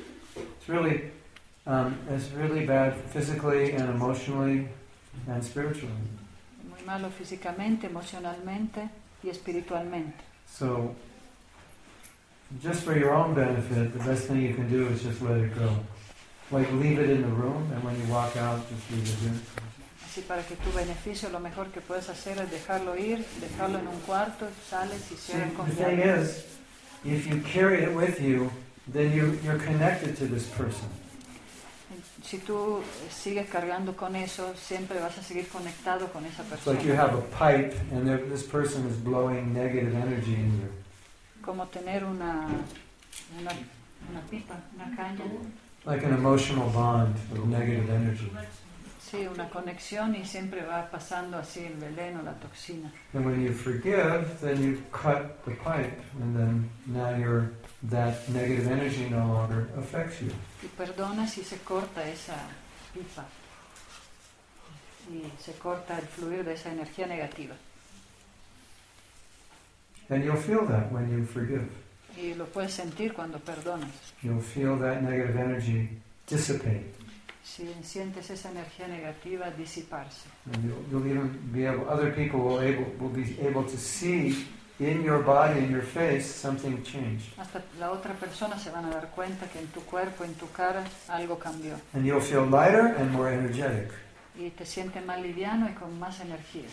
It's really bad physically and emotionally and spiritually. Muy malo físicamente, emocionalmente y espiritualmente. So, just for your own benefit, the best thing you can do is just let it go. Like leave it in the room, and when you walk out, just leave it here. Así para que tu beneficio, lo mejor que puedes hacer es dejarlo ir, dejarlo en un cuarto, sales y See, cierras con the thing llave. is, if you carry it with you, then you're connected to this person. Si tú sigues cargando con eso, siempre vas a seguir conectado con esa It's like you have persona. a pipe, and this person is blowing negative energy in you. Como tener una pipa, una caña. Like an emotional bond of negative energy. Sí, una conexión y siempre va pasando así el veneno, la toxina. And when you forgive, then you cut the pipe, and then now that negative energy no longer affects you. Y perdonas y se corta esa pipa. Y se corta el fluir de esa energía negativa. And you'll feel that when you forgive. Y lo puedes sentir cuando perdonas. You'll feel that negative energy dissipate. Si sientes esa energía negativa disiparse. And you'll even be able, other people will be able to see in your body, in your face, something changed. Hasta la otra persona se van a dar cuenta que en tu cuerpo, en tu cara, algo cambió. And you'll feel lighter and more energetic. Y te sientes más liviano y con más energía.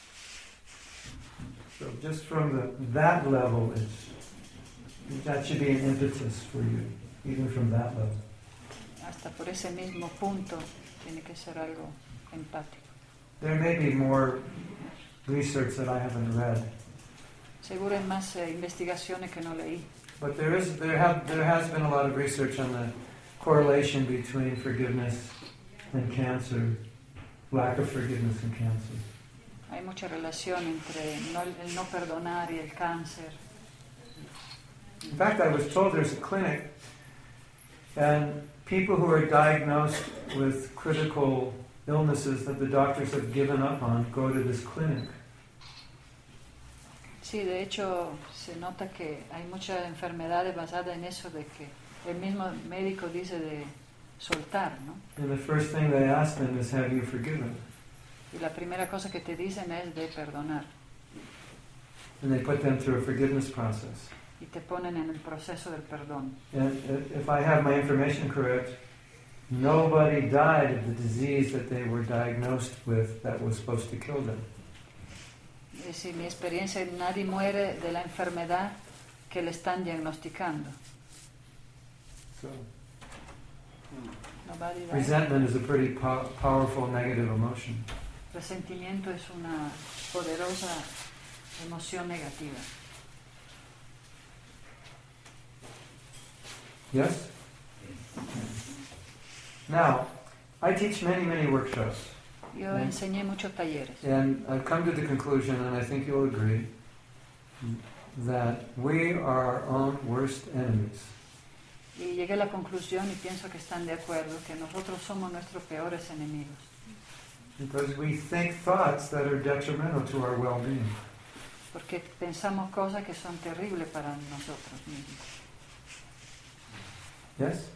So just from that level, that should be an impetus for you, even from that level. Hasta por ese mismo punto tiene que ser algo empático. There may be more research that I haven't read, Seguro hay más investigaciones que no leí. but there has been a lot of research on the correlation between forgiveness and cancer, lack of forgiveness and cancer. Hay mucha relación entre el no perdonar y el cáncer. In fact, I was told there's a clinic, and people who are diagnosed with critical illnesses that the doctors have given up on go to this clinic. Sí, de hecho se nota que hay muchas enfermedades basadas en eso de que el mismo médico dice de soltar, ¿no? And the first thing they ask them is, have you forgiven? Y la primera cosa que te dicen es de perdonar. And they put them through a forgiveness process. Y te ponen en el proceso del perdón. And if I have my information correct, nobody died of the disease that they were diagnosed with that was supposed to kill them. Es decir, mi experiencia, nadie muere de la enfermedad que le están diagnosticando. So Nobody dies. resentment is a pretty powerful negative emotion. Resentimiento es una poderosa emoción negativa. Yes? Now, I teach many workshops. Yo enseñé muchos talleres. And I've come to the conclusion, and I think you'll agree, that we are our own worst enemies. Y llegué a la conclusión, y pienso que están de acuerdo, que nosotros somos nuestros peores enemigos. Because we think thoughts that are detrimental to our well-being. Porque pensamos cosas que son terribles para nosotros mismos. Yes?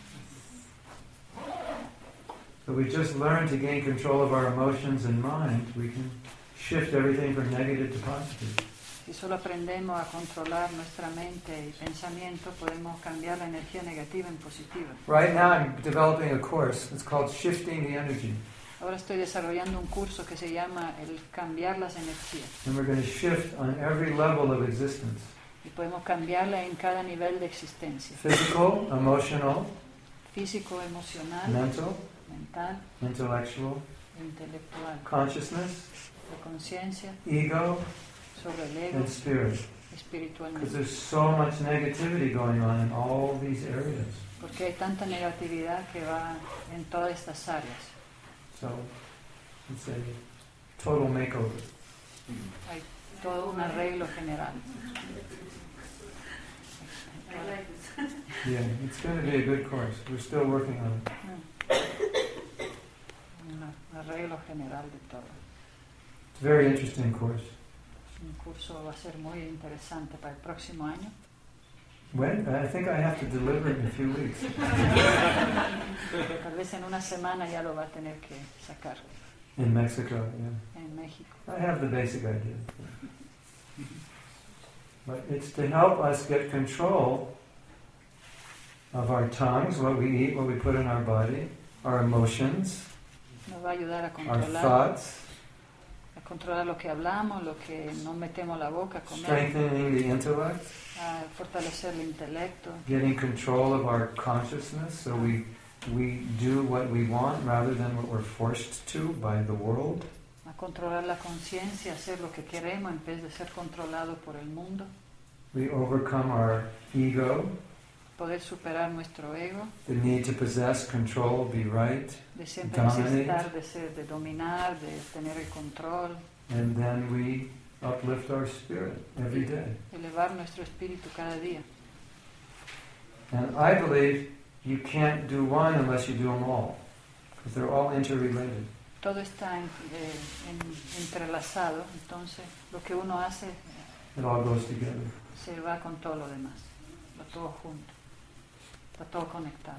So we just learn to gain control of our emotions and mind. We can shift everything from negative to positive. Si solo aprendemos a controlar nuestra mente y pensamiento, podemos cambiar la energía negativa en positiva. Right now I'm developing a course. It's called Shifting the Energy. Ahora estoy desarrollando un curso que se llama el cambiar las energías. And we're going to shift on every level of existence. Y podemos cambiarla en cada nivel de existencia. Physical, emotional, Físico, emocional, mental, mental, intellectual, intelectual. consciousness, la conciencia, ego, sobre el ego, and spirit. Because espiritualmente. there's so much negativity going on in all these areas. Porque hay tanta negatividad que va en todas estas áreas. So it's a total makeover. Hay todo un arreglo general. I like this. Yeah, it's going to be a good course. We're still working on it. Un arreglo general de todo. It's a very interesting course. Un curso va a ser muy interesante para el próximo año. When? I think I have to deliver it in a few weeks. Tal vez en una semana ya lo va a tener que sacar In Mexico, yeah. en México. I have the basic idea. But it's to help us get control of our tongues, what we eat, what we put in our body, our emotions, Nos va a ayudar our thoughts, a controlar lo que hablamos, lo que nos metemos a la boca, comer, strengthening the intellect, a fortalecer el intelecto, getting control of our consciousness so we do what we want rather than what we're forced to by the world. a controlar la conciencia, hacer lo que queremos en vez de ser controlado por el mundo, We overcome our ego, poder superar nuestro ego, the need to possess, control, be right, de siempre Dominate. necesitar de dominar, de tener el control, and then we uplift our spirit every day. elevar nuestro espíritu cada día. And I believe you can't do one unless you do them all, because they're all interrelated. Todo está entrelazado, entonces lo que uno hace It all goes together. se va con todo lo demás, va todo junto, está todo conectado.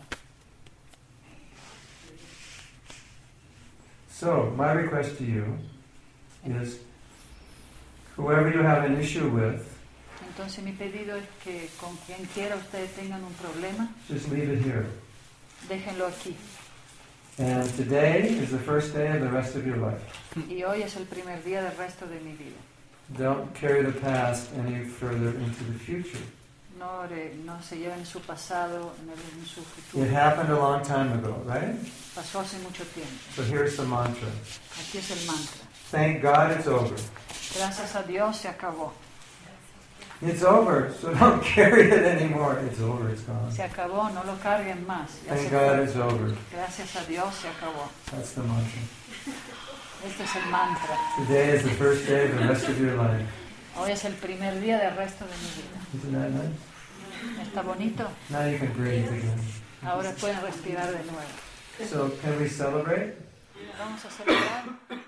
So, my request to you is, whoever you have an issue with, Entonces mi pedido es que con quien quiera ustedes tengan un problema, just leave it here. déjenlo aquí. And today is the first day of the rest of your life. Y hoy es el primer día del resto de mi vida. Don't carry the past any further into the future. No se lleven su pasado en su It futuro. happened a long time ago, right? Pasó hace mucho tiempo. So here's the mantra. Aquí es el mantra. Thank God it's over. Gracias a Dios se acabó. It's over, so don't carry it anymore. It's over, it's gone. Se acabó, no lo carguen más. Ya Thank se God fue. it's over. Gracias a Dios se acabó. That's the mantra. Este es el mantra. Today is the first day of the rest of your life. Hoy es el primer día del resto de mi vida. Isn't that nice? ¿Está bonito? Now you can breathe again. Ahora pueden respirar de nuevo. So can we celebrate? Vamos a celebrar.